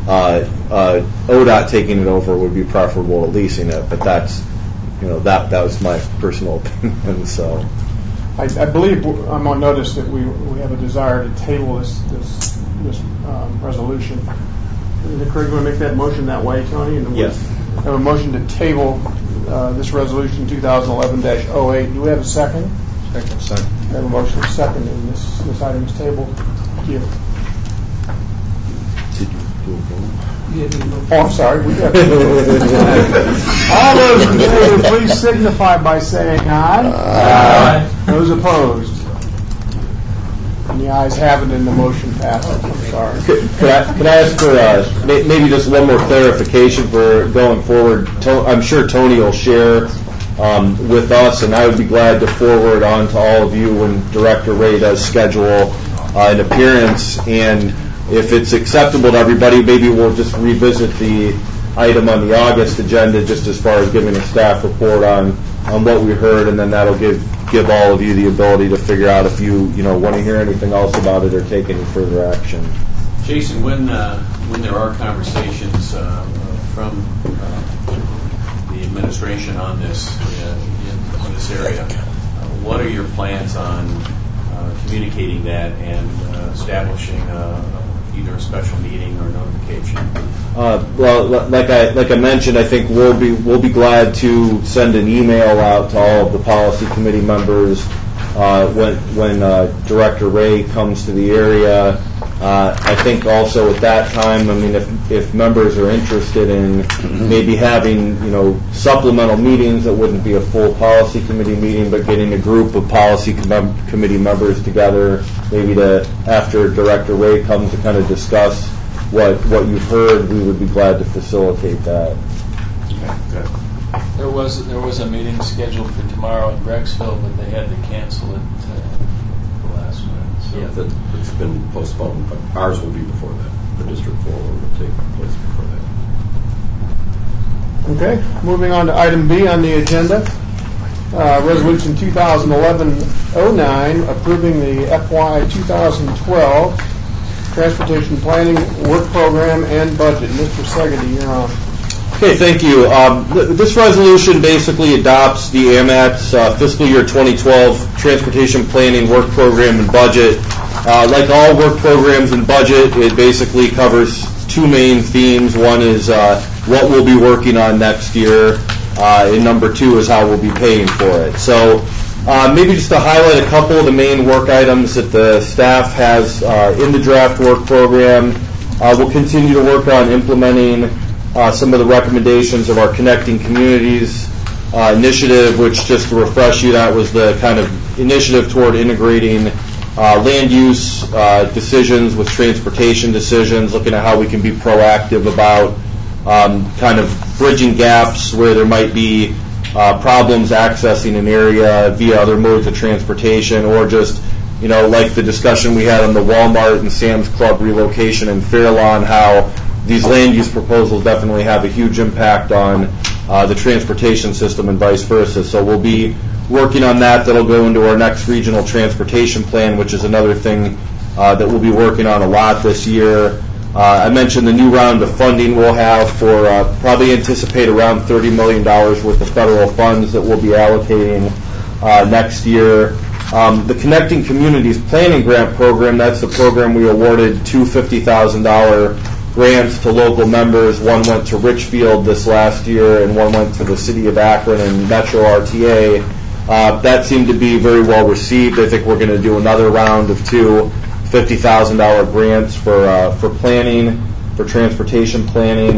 ODOT taking it over would be preferable to leasing it. But that's, that was my personal opinion. So. I believe I'm on notice that we have a desire to table this resolution. Is it correct to make that motion that way, Tony? And yes. We have a motion to table this resolution 2011-08. Do we have a second? Second. We have a motion to second, and this item is tabled. Thank you. Oh, I'm sorry. All those in favor, please signify by saying aye. Aye. Those opposed? And the ayes have it, and the motion passes. I'm sorry. Could I ask for maybe just one more clarification for going forward? I'm sure Tony will share with us, and I would be glad to forward on to all of you when Director Ray does schedule an appearance. And if it's acceptable to everybody, maybe we'll just revisit the item on the August agenda just as far as giving a staff report on what we heard, and then that'll give all of you the ability to figure out if you want to hear anything else about it or take any further action. Jason, when there are conversations from the administration on this in this area, what are your plans on communicating that and establishing either a special meeting or notification? Well, like I mentioned, I think we'll be glad to send an email out to all of the policy committee members when Director Ray comes to the area. I think also at that time, I mean, if members are interested in maybe having supplemental meetings that wouldn't be a full policy committee meeting, but getting a group of policy committee members together, maybe after Director Ray comes to kind of discuss what you've heard, we would be glad to facilitate that. Okay, good. There was a meeting scheduled for tomorrow in Brecksville, but they had to cancel it the last minute. So. Yeah, it's been postponed, but ours will be before that. The District 4 will take place before that. Okay, moving on to item B on the agenda. Resolution 2011-09, approving the FY 2012 Transportation Planning Work Program and Budget. Mr. Segedy, you're on. Okay, thank you. This resolution basically adopts the AMAT's fiscal year 2012 Transportation Planning Work Program and Budget. Like all work programs and budget, it basically covers two main themes. One is what we'll be working on next year, and number two is how we'll be paying for it. So maybe just to highlight a couple of the main work items that the staff has in the draft work program. We'll continue to work on implementing some of the recommendations of our Connecting Communities initiative, which, just to refresh you, that was the kind of initiative toward integrating land use decisions with transportation decisions, looking at how we can be proactive about kind of bridging gaps where there might be problems accessing an area via other modes of transportation, or just, like the discussion we had on the Walmart and Sam's Club relocation in Fair Lawn, how these land use proposals definitely have a huge impact on the transportation system and vice versa. So we'll be working on that. That'll go into our next regional transportation plan, which is another thing that we'll be working on a lot this year. I mentioned the new round of funding we'll have for probably anticipate around $30 million worth of federal funds that we'll be allocating next year. The Connecting Communities Planning Grant Program, that's the program we awarded two $50,000 grants to local members. One went to Richfield this last year, and one went to the City of Akron and Metro RTA. That seemed to be very well received. I think we're going to do another round of two $50,000 grants for planning, for transportation planning.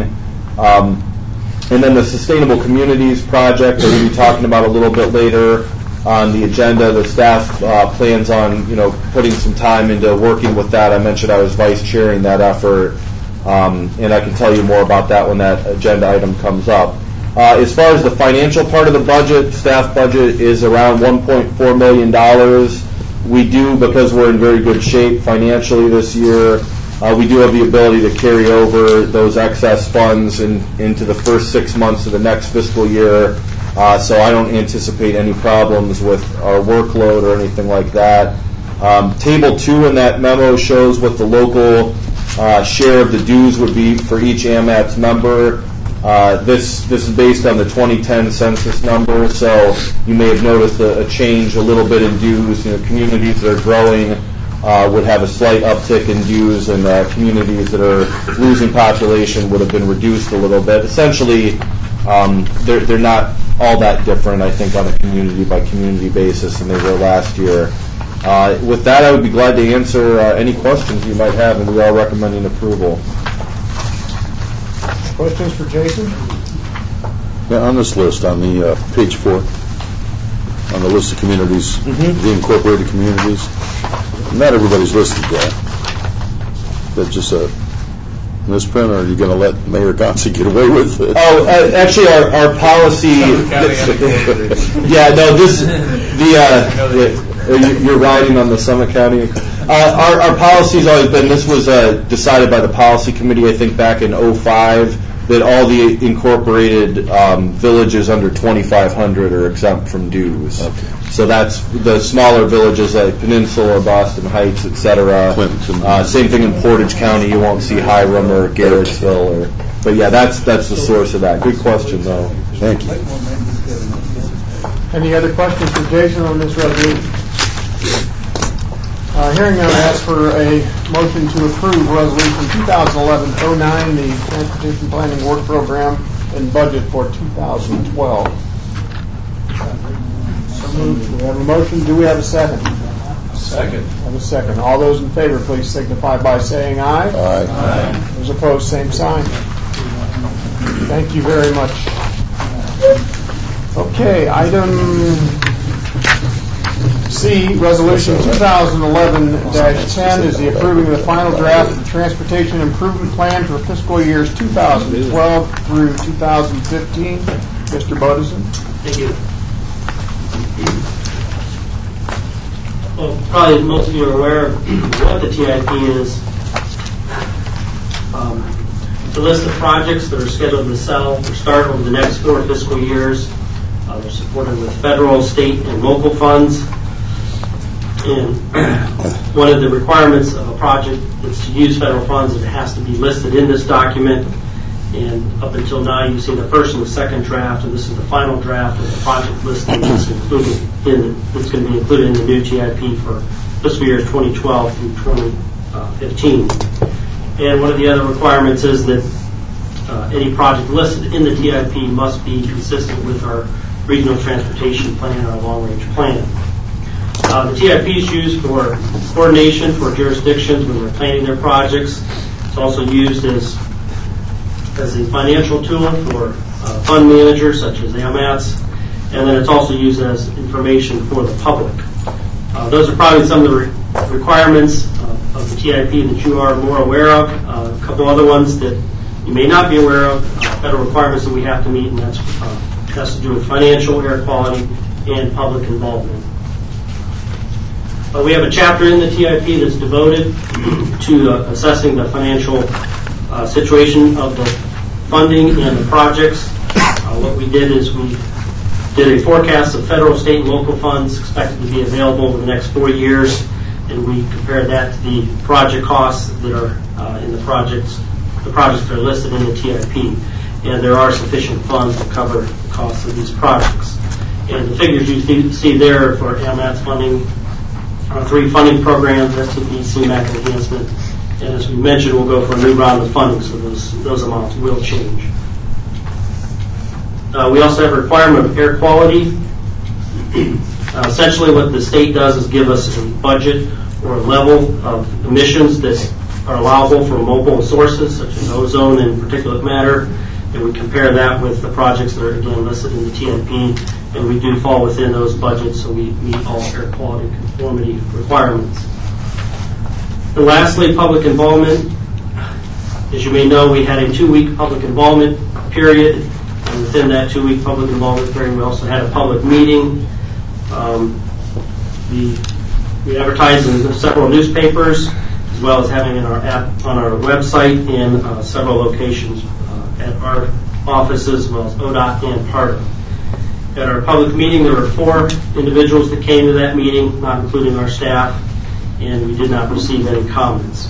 And then the Sustainable Communities Project that we'll be talking about a little bit later on the agenda. The staff plans on putting some time into working with that. I mentioned I was vice chairing that effort. And I can tell you more about that when that agenda item comes up. As far as the financial part of the budget, staff budget is around $1.4 million. We do, because we're in very good shape financially this year, we do have the ability to carry over those excess funds into the first 6 months of the next fiscal year. So I don't anticipate any problems with our workload or anything like that. Table 2 in that memo shows what the local share of the dues would be for each AMATS member. This is based on the 2010 census number, so you may have noticed a change a little bit in dues. Communities that are growing would have a slight uptick in dues, and communities that are losing population would have been reduced a little bit. Essentially, they're not all that different, I think, on a community-by-community basis than they were last year. With that, I would be glad to answer any questions you might have, and we are recommending approval. Questions for Jason? Yeah, on this list, on the page 4, on the list of communities, the incorporated communities, not everybody's listed there. That's just a misprint, or are you going to let Mayor Gonsi get away with it? Oh, actually, our policy. You're riding on the Summit County. Our policy's always been, this was decided by the policy committee, I think, back in 2005, that all the incorporated villages under 2,500 are exempt from dues. Okay. So that's the smaller villages like Peninsula, Boston Heights, etc. Same thing in Portage County. You won't see Hiram or Garrettsville. But yeah, that's the source of that. Good question, though. Thank you. Any other questions for Jason on this resolution? Hearing none, I ask for a motion to approve Resolution 2011-09, the Transportation Planning Work Program and Budget for 2012. So moved. We have a motion. Do we have a second? Second. I have a second. All those in favor, please signify by saying aye. Aye. Aye. Those opposed, same sign. Thank you very much. Okay, item C, Resolution 2011-10 is the approving of the final draft of the Transportation Improvement Plan for fiscal years 2012 through 2015. Mr. Bodison. Thank you. Well, probably most of you are aware of what the TIP is. It's a list of projects that are scheduled to sell or start over the next 4 fiscal years. They're supported with federal, state, and local funds. And one of the requirements of a project that's to use federal funds is it has to be listed in this document. And up until now, you've seen the first and the second draft, and this is the final draft of the project listing that's going to be included in the new TIP for fiscal years 2012 through 2015. And one of the other requirements is that any project listed in the TIP must be consistent with our regional transportation plan, our long-range plan. The TIP is used for coordination for jurisdictions when they're planning their projects. It's also used as a financial tool for fund managers such as AMATs, and then it's also used as information for the public. Those are probably some of the requirements of the TIP that you are more aware of. A couple other ones that you may not be aware of, federal requirements that we have to meet, and that has to do with financial, air quality, and public involvement. We have a chapter in the TIP that's devoted to assessing the financial situation of the funding and the projects. What we did is we did a forecast of federal, state, and local funds expected to be available over the next 4 years, and we compared that to the project costs that are in the projects that are listed in the TIP. And there are sufficient funds to cover the costs of these projects. And the figures you see there for AMAT's funding are 3 funding programs, STP, CMAQ, enhancement. And as we mentioned, we'll go for a new round of funding, so those amounts will change. We also have a requirement of air quality. Essentially what the state does is give us a budget or a level of emissions that are allowable for mobile sources, such as ozone and particulate matter, and we compare that with the projects that are, again, listed in the TIP, and we do fall within those budgets, so we meet all air quality conformity requirements. And lastly, public involvement. As you may know, we had a 2-week public involvement period, and within that 2-week public involvement period, we also had a public meeting. We advertised in several newspapers, as well as having in our app on our website in several locations at our offices, as well as ODOT and PARTA. At our public meeting, there were 4 individuals that came to that meeting, not including our staff, and we did not receive any comments.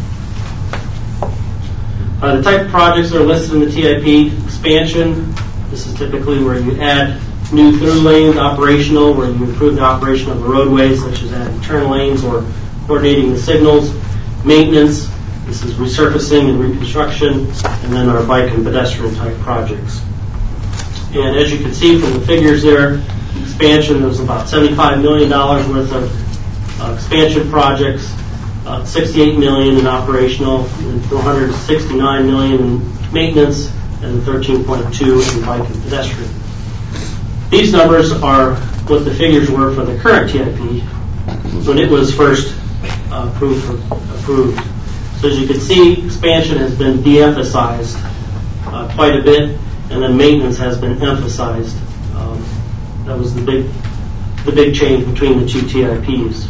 The type of projects that are listed in the TIP: expansion. This is typically where you add new through lanes, operational, where you improve the operation of the roadways, such as adding turn lanes or coordinating the signals. Maintenance. This is resurfacing and reconstruction, and then our bike and pedestrian type projects. And as you can see from the figures there, expansion, there was about $75 million worth of expansion projects, $68 million in operational, and $469 million in maintenance, and $13.2 in bike and pedestrian. These numbers are what the figures were for the current TIP when it was first approved. So as you can see, expansion has been de-emphasized quite a bit, and then maintenance has been emphasized. That was the big change between the 2 TIPs.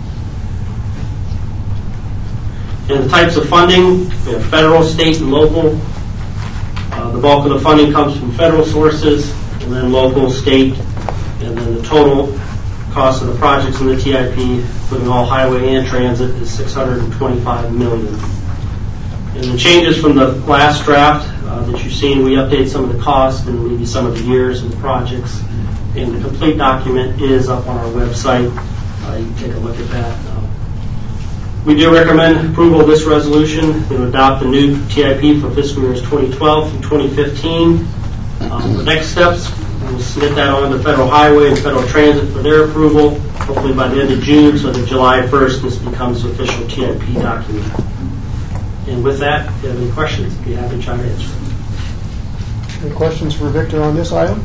And the types of funding, we have federal, state, and local. The bulk of the funding comes from federal sources, and then local, state, and then the total cost of the projects in the TIP, including all highway and transit, is $625 million. And the changes from the last draft that you've seen, we update some of the costs and maybe some of the years of the projects. And the complete document is up on our website. You can take a look at that. We do recommend approval of this resolution to adopt the new TIP for fiscal years 2012 through 2015. The next steps, we'll submit that on to Federal Highway and Federal Transit for their approval, hopefully by the end of June, so that July 1st this becomes the official TIP document. And with that, if you have any questions, I'd be happy to try to answer them. Any questions for Victor on this item?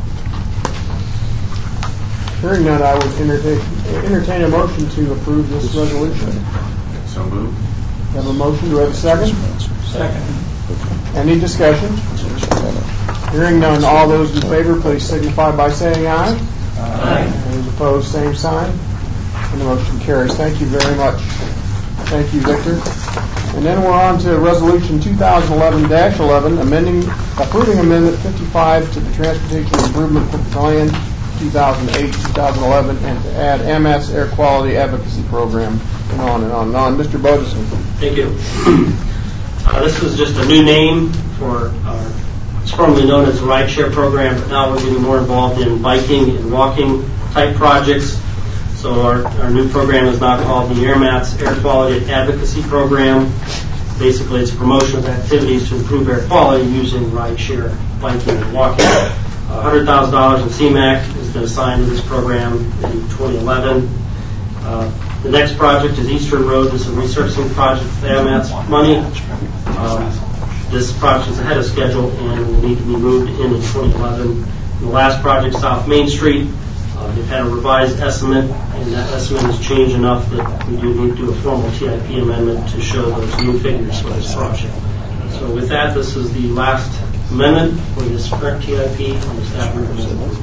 Hearing none, I would entertain a motion to approve this resolution. So moved. Have a motion. Do we have a second? Second. Any discussion? Hearing none, all those in favor, please signify by saying aye. Aye. Those opposed, same sign. And the motion carries. Thank you very much. Thank you, Victor. And then we're on to Resolution 2011-11, approving Amendment 55 to the Transportation Improvement Plan 2008-2011, and to add AMAT's Air Quality Advocacy Program, and on and on and on. Mr. Bodison. Thank you. This is just a new name for it's formerly known as the rideshare program, but now we're getting more involved in biking and walking type projects. So our new program is now called the AirMats Air Quality Advocacy Program. Basically, it's a promotion of activities to improve air quality using rideshare, biking, and walking. $100,000 in CMAQ has been assigned to this program in 2011. The next project is Eastern Road. This is a resurfacing project with AMAT's money. This project is ahead of schedule and will need to be moved in 2011. And the last project, South Main Street, they've had a revised estimate, and that estimate has changed enough that we do need to do a formal TIP amendment to show those new figures for this project. So with that, this is the last amendment for this current TIP on the staff recommendation.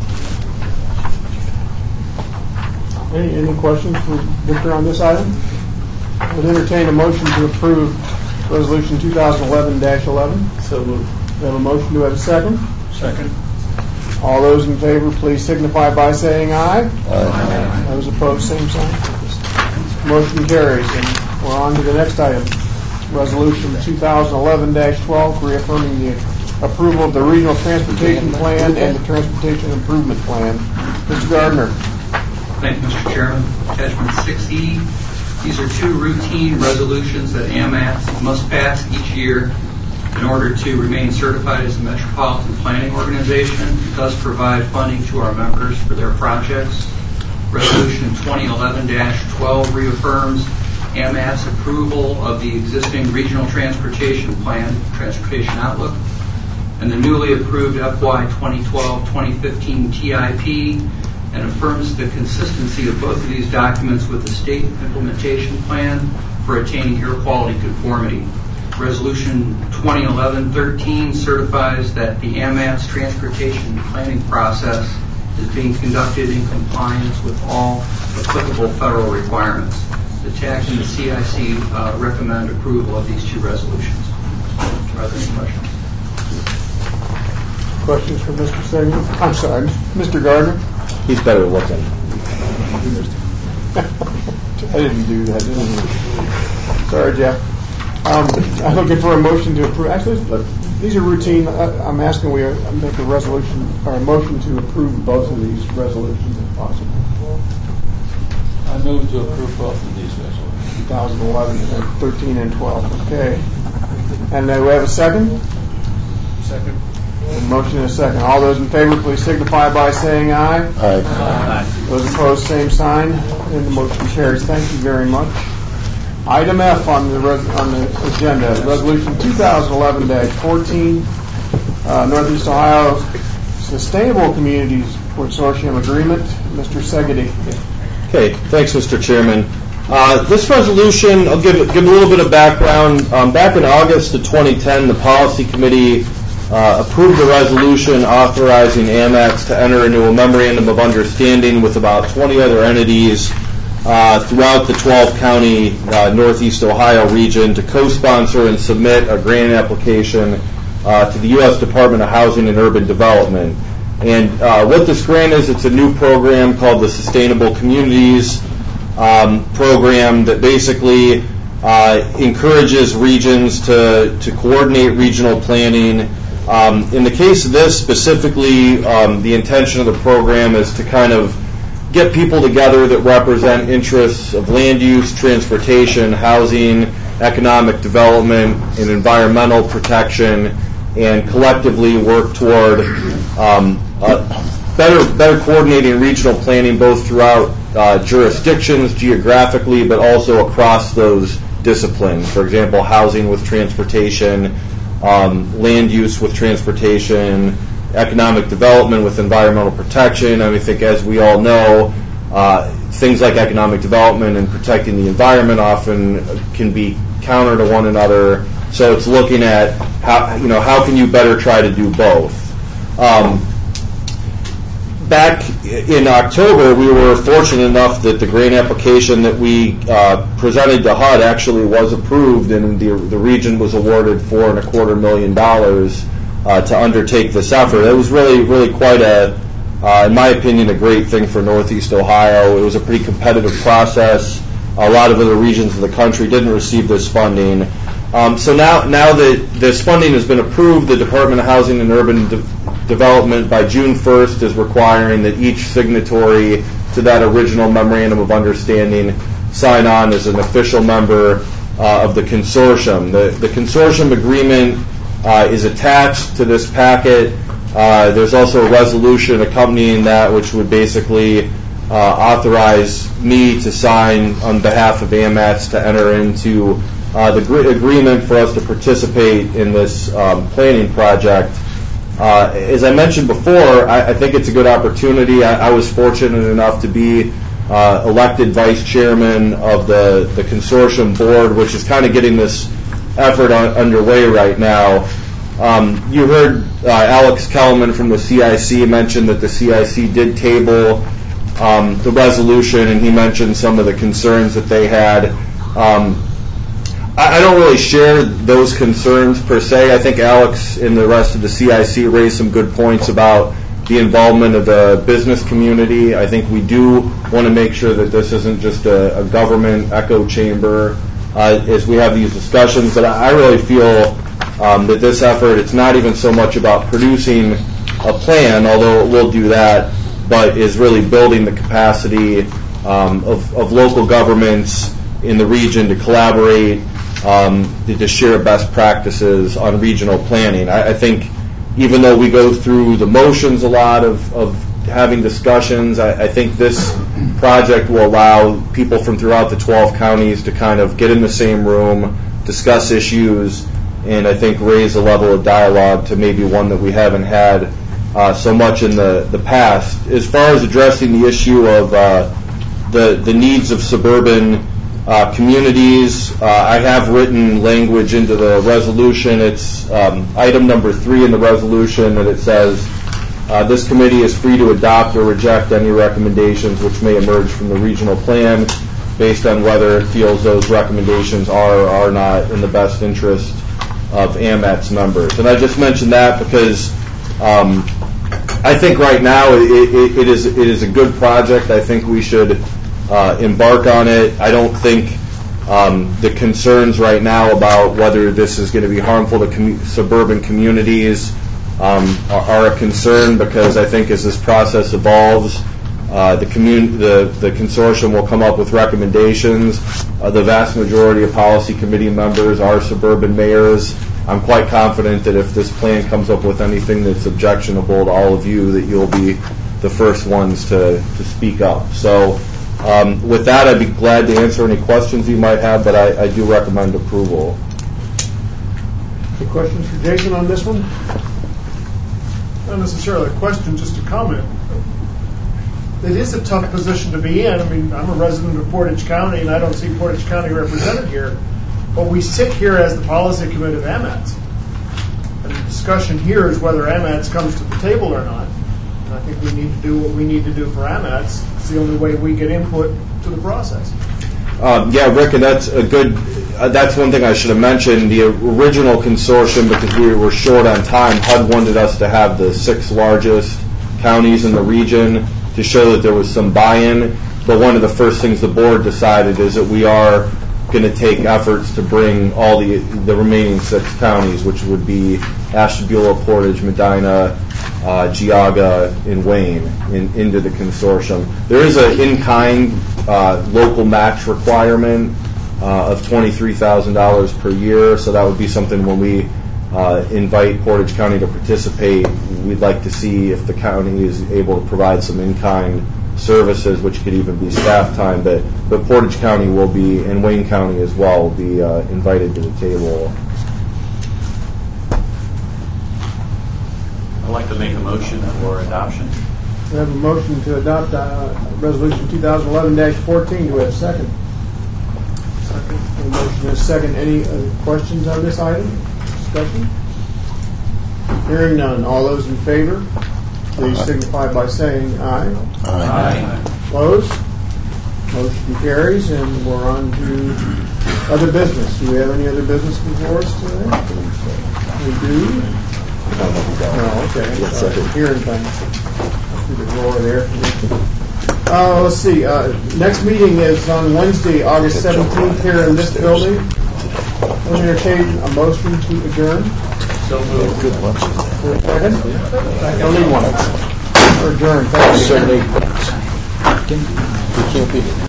Any questions for Victor on this item? I would entertain a motion to approve Resolution 2011-11. So moved. We have a motion. Do we have a second? Second. All those in favor, please signify by saying aye. Aye. Those opposed, same sign. Motion carries. And we're on to the next item. Resolution 2011-12, reaffirming the approval of the Regional Transportation Plan and the Transportation Improvement Plan. Mr. Gardner. Thank you, Mr. Chairman. Attachment 6E. These are two routine resolutions that AMATS must pass each year in order to remain certified as a metropolitan planning organization. It does provide funding to our members for their projects. Resolution 2011-12 reaffirms AMAT's approval of the existing Regional Transportation Plan, Transportation Outlook, and the newly approved FY 2012-2015 TIP, and affirms the consistency of both of these documents with the state implementation plan for attaining air quality conformity. Resolution 2011-13 certifies that the AMATS transportation planning process is being conducted in compliance with all applicable federal requirements. The TAC and the CIC recommend approval of these two resolutions. Are there any questions? Questions for Mr. Segner? I'm sorry, Mr. Gardner. He's better looking. I didn't do that, didn't I? Sorry, Jeff. I'm looking for a motion to approve. Actually, these are routine. I'm asking we make a resolution or a motion to approve both of these resolutions if possible. I move to approve both of these resolutions. 2011, 13, and 12. Okay. And do we have a second? Second. A motion and a second. All those in favor, please signify by saying aye. Aye. Aye. Those opposed, same sign. And the motion carries. Thank you very much. Item F on the agenda, Resolution 2011-14, Northeast Ohio Sustainable Communities Consortium Agreement. Mr. Segedy. Okay, thanks, Mr. Chairman. This resolution, I'll give a little bit of background. Back in August of 2010, the Policy Committee approved a resolution authorizing AMATS to enter into a memorandum of understanding with about 20 other entities throughout the 12-county Northeast Ohio region to co-sponsor and submit a grant application to the U.S. Department of Housing and Urban Development. And what this grant is, it's a new program called the Sustainable Communities Program that basically encourages regions to coordinate regional planning. In the case of this specifically, the intention of the program is to kind of get people together that represent interests of land use, transportation, housing, economic development, and environmental protection, and collectively work toward better coordinating regional planning both throughout jurisdictions geographically, but also across those disciplines. For example, housing with transportation, land use with transportation, economic development with environmental protection. I think, as we all know, things like economic development and protecting the environment often can be counter to one another. So it's looking at how can you better try to do both. Back in October, we were fortunate enough that the grant application that we presented to HUD actually was approved, and the region was awarded $4.25 million to undertake this effort. It was really quite in my opinion, a great thing for Northeast Ohio. It was a pretty competitive process. A lot of other regions of the country didn't receive this funding. So now that this funding has been approved, the Department of Housing and Urban Development by June 1st is requiring that each signatory to that original memorandum of understanding sign on as an official member of the consortium. The consortium agreement is attached to this packet. There's also a resolution accompanying that, which would basically authorize me to sign on behalf of AMATS to enter into the agreement for us to participate in this planning project. As I mentioned before, I think it's a good opportunity. I was fortunate enough to be elected vice chairman of the consortium board, which is kind of getting this effort underway right now. You heard Alex Kellman from the CIC mention that the CIC did table the resolution, and he mentioned some of the concerns that they had. I don't really share those concerns per se. I think Alex and the rest of the CIC raised some good points about the involvement of the business community. I think we do want to make sure that this isn't just a government echo chamber as we have these discussions. But I really feel that this effort, it's not even so much about producing a plan, although it will do that, but is really building the capacity of local governments in the region to collaborate, to share best practices on regional planning. I think even though we go through the motions a lot of having discussions, I think this project will allow people from throughout the 12 counties to kind of get in the same room, discuss issues, and I think raise a level of dialogue to maybe one that we haven't had so much in the past. As far as addressing the issue of the needs of suburban communities, I have written language into the resolution. It's item number 3 in the resolution that it says, this committee is free to adopt or reject any recommendations which may emerge from the regional plan based on whether it feels those recommendations are or are not in the best interest of AMATS members. And I just mentioned that because I think right now it is a good project. I think we should embark on it. I don't think the concerns right now about whether this is going to be harmful to suburban communities are a concern, because I think as this process evolves, the consortium will come up with recommendations. The vast majority of policy committee members are suburban mayors. I'm quite confident that if this plan comes up with anything that's objectionable to all of you, that you'll be the first ones to speak up. So with that, I'd be glad to answer any questions you might have, but I do recommend approval. Any questions for Jason on this one? Not necessarily a question, just a comment. It is a tough position to be in. I mean, I'm a resident of Portage County, and I don't see Portage County represented here. But we sit here as the policy committee of AMATS. And the discussion here is whether AMATS comes to the table or not. And I think we need to do what we need to do for AMATS. It's the only way we get input to the process. Yeah, Rick, and that's one thing I should have mentioned. The original consortium, because we were short on time, HUD wanted us to have the 6 largest counties in the region to show that there was some buy-in. But one of the first things the board decided is that we are going to take efforts to bring all the remaining 6 counties, which would be Ashtabula, Portage, Medina, Geauga, and Wayne, into the consortium. There is an in-kind local match requirement of $23,000 per year, so that would be something when we invite Portage County to participate, we'd like to see if the county is able to provide some in-kind services, which could even be staff time, but Portage County will be, and Wayne County as well, will be invited to the table. I'd like to make a motion for adoption. We have a motion to adopt Resolution 2011-14. Do we have a second? Second. The motion is second. Any questions on this item? Discussion? Hearing none. All those in favor, please signify by saying aye. Aye. Opposed? Motion carries, and we're on to other business. Do we have any other business before us today? We do. Oh, okay. Hearing things. Through the drawer there. Let's see. Next meeting is on Wednesday, August 17th, here in this building. I'll entertain a motion to adjourn. So moved. Good lunch. Second? Don't need one. Or adjourn. Thank you. We can't be.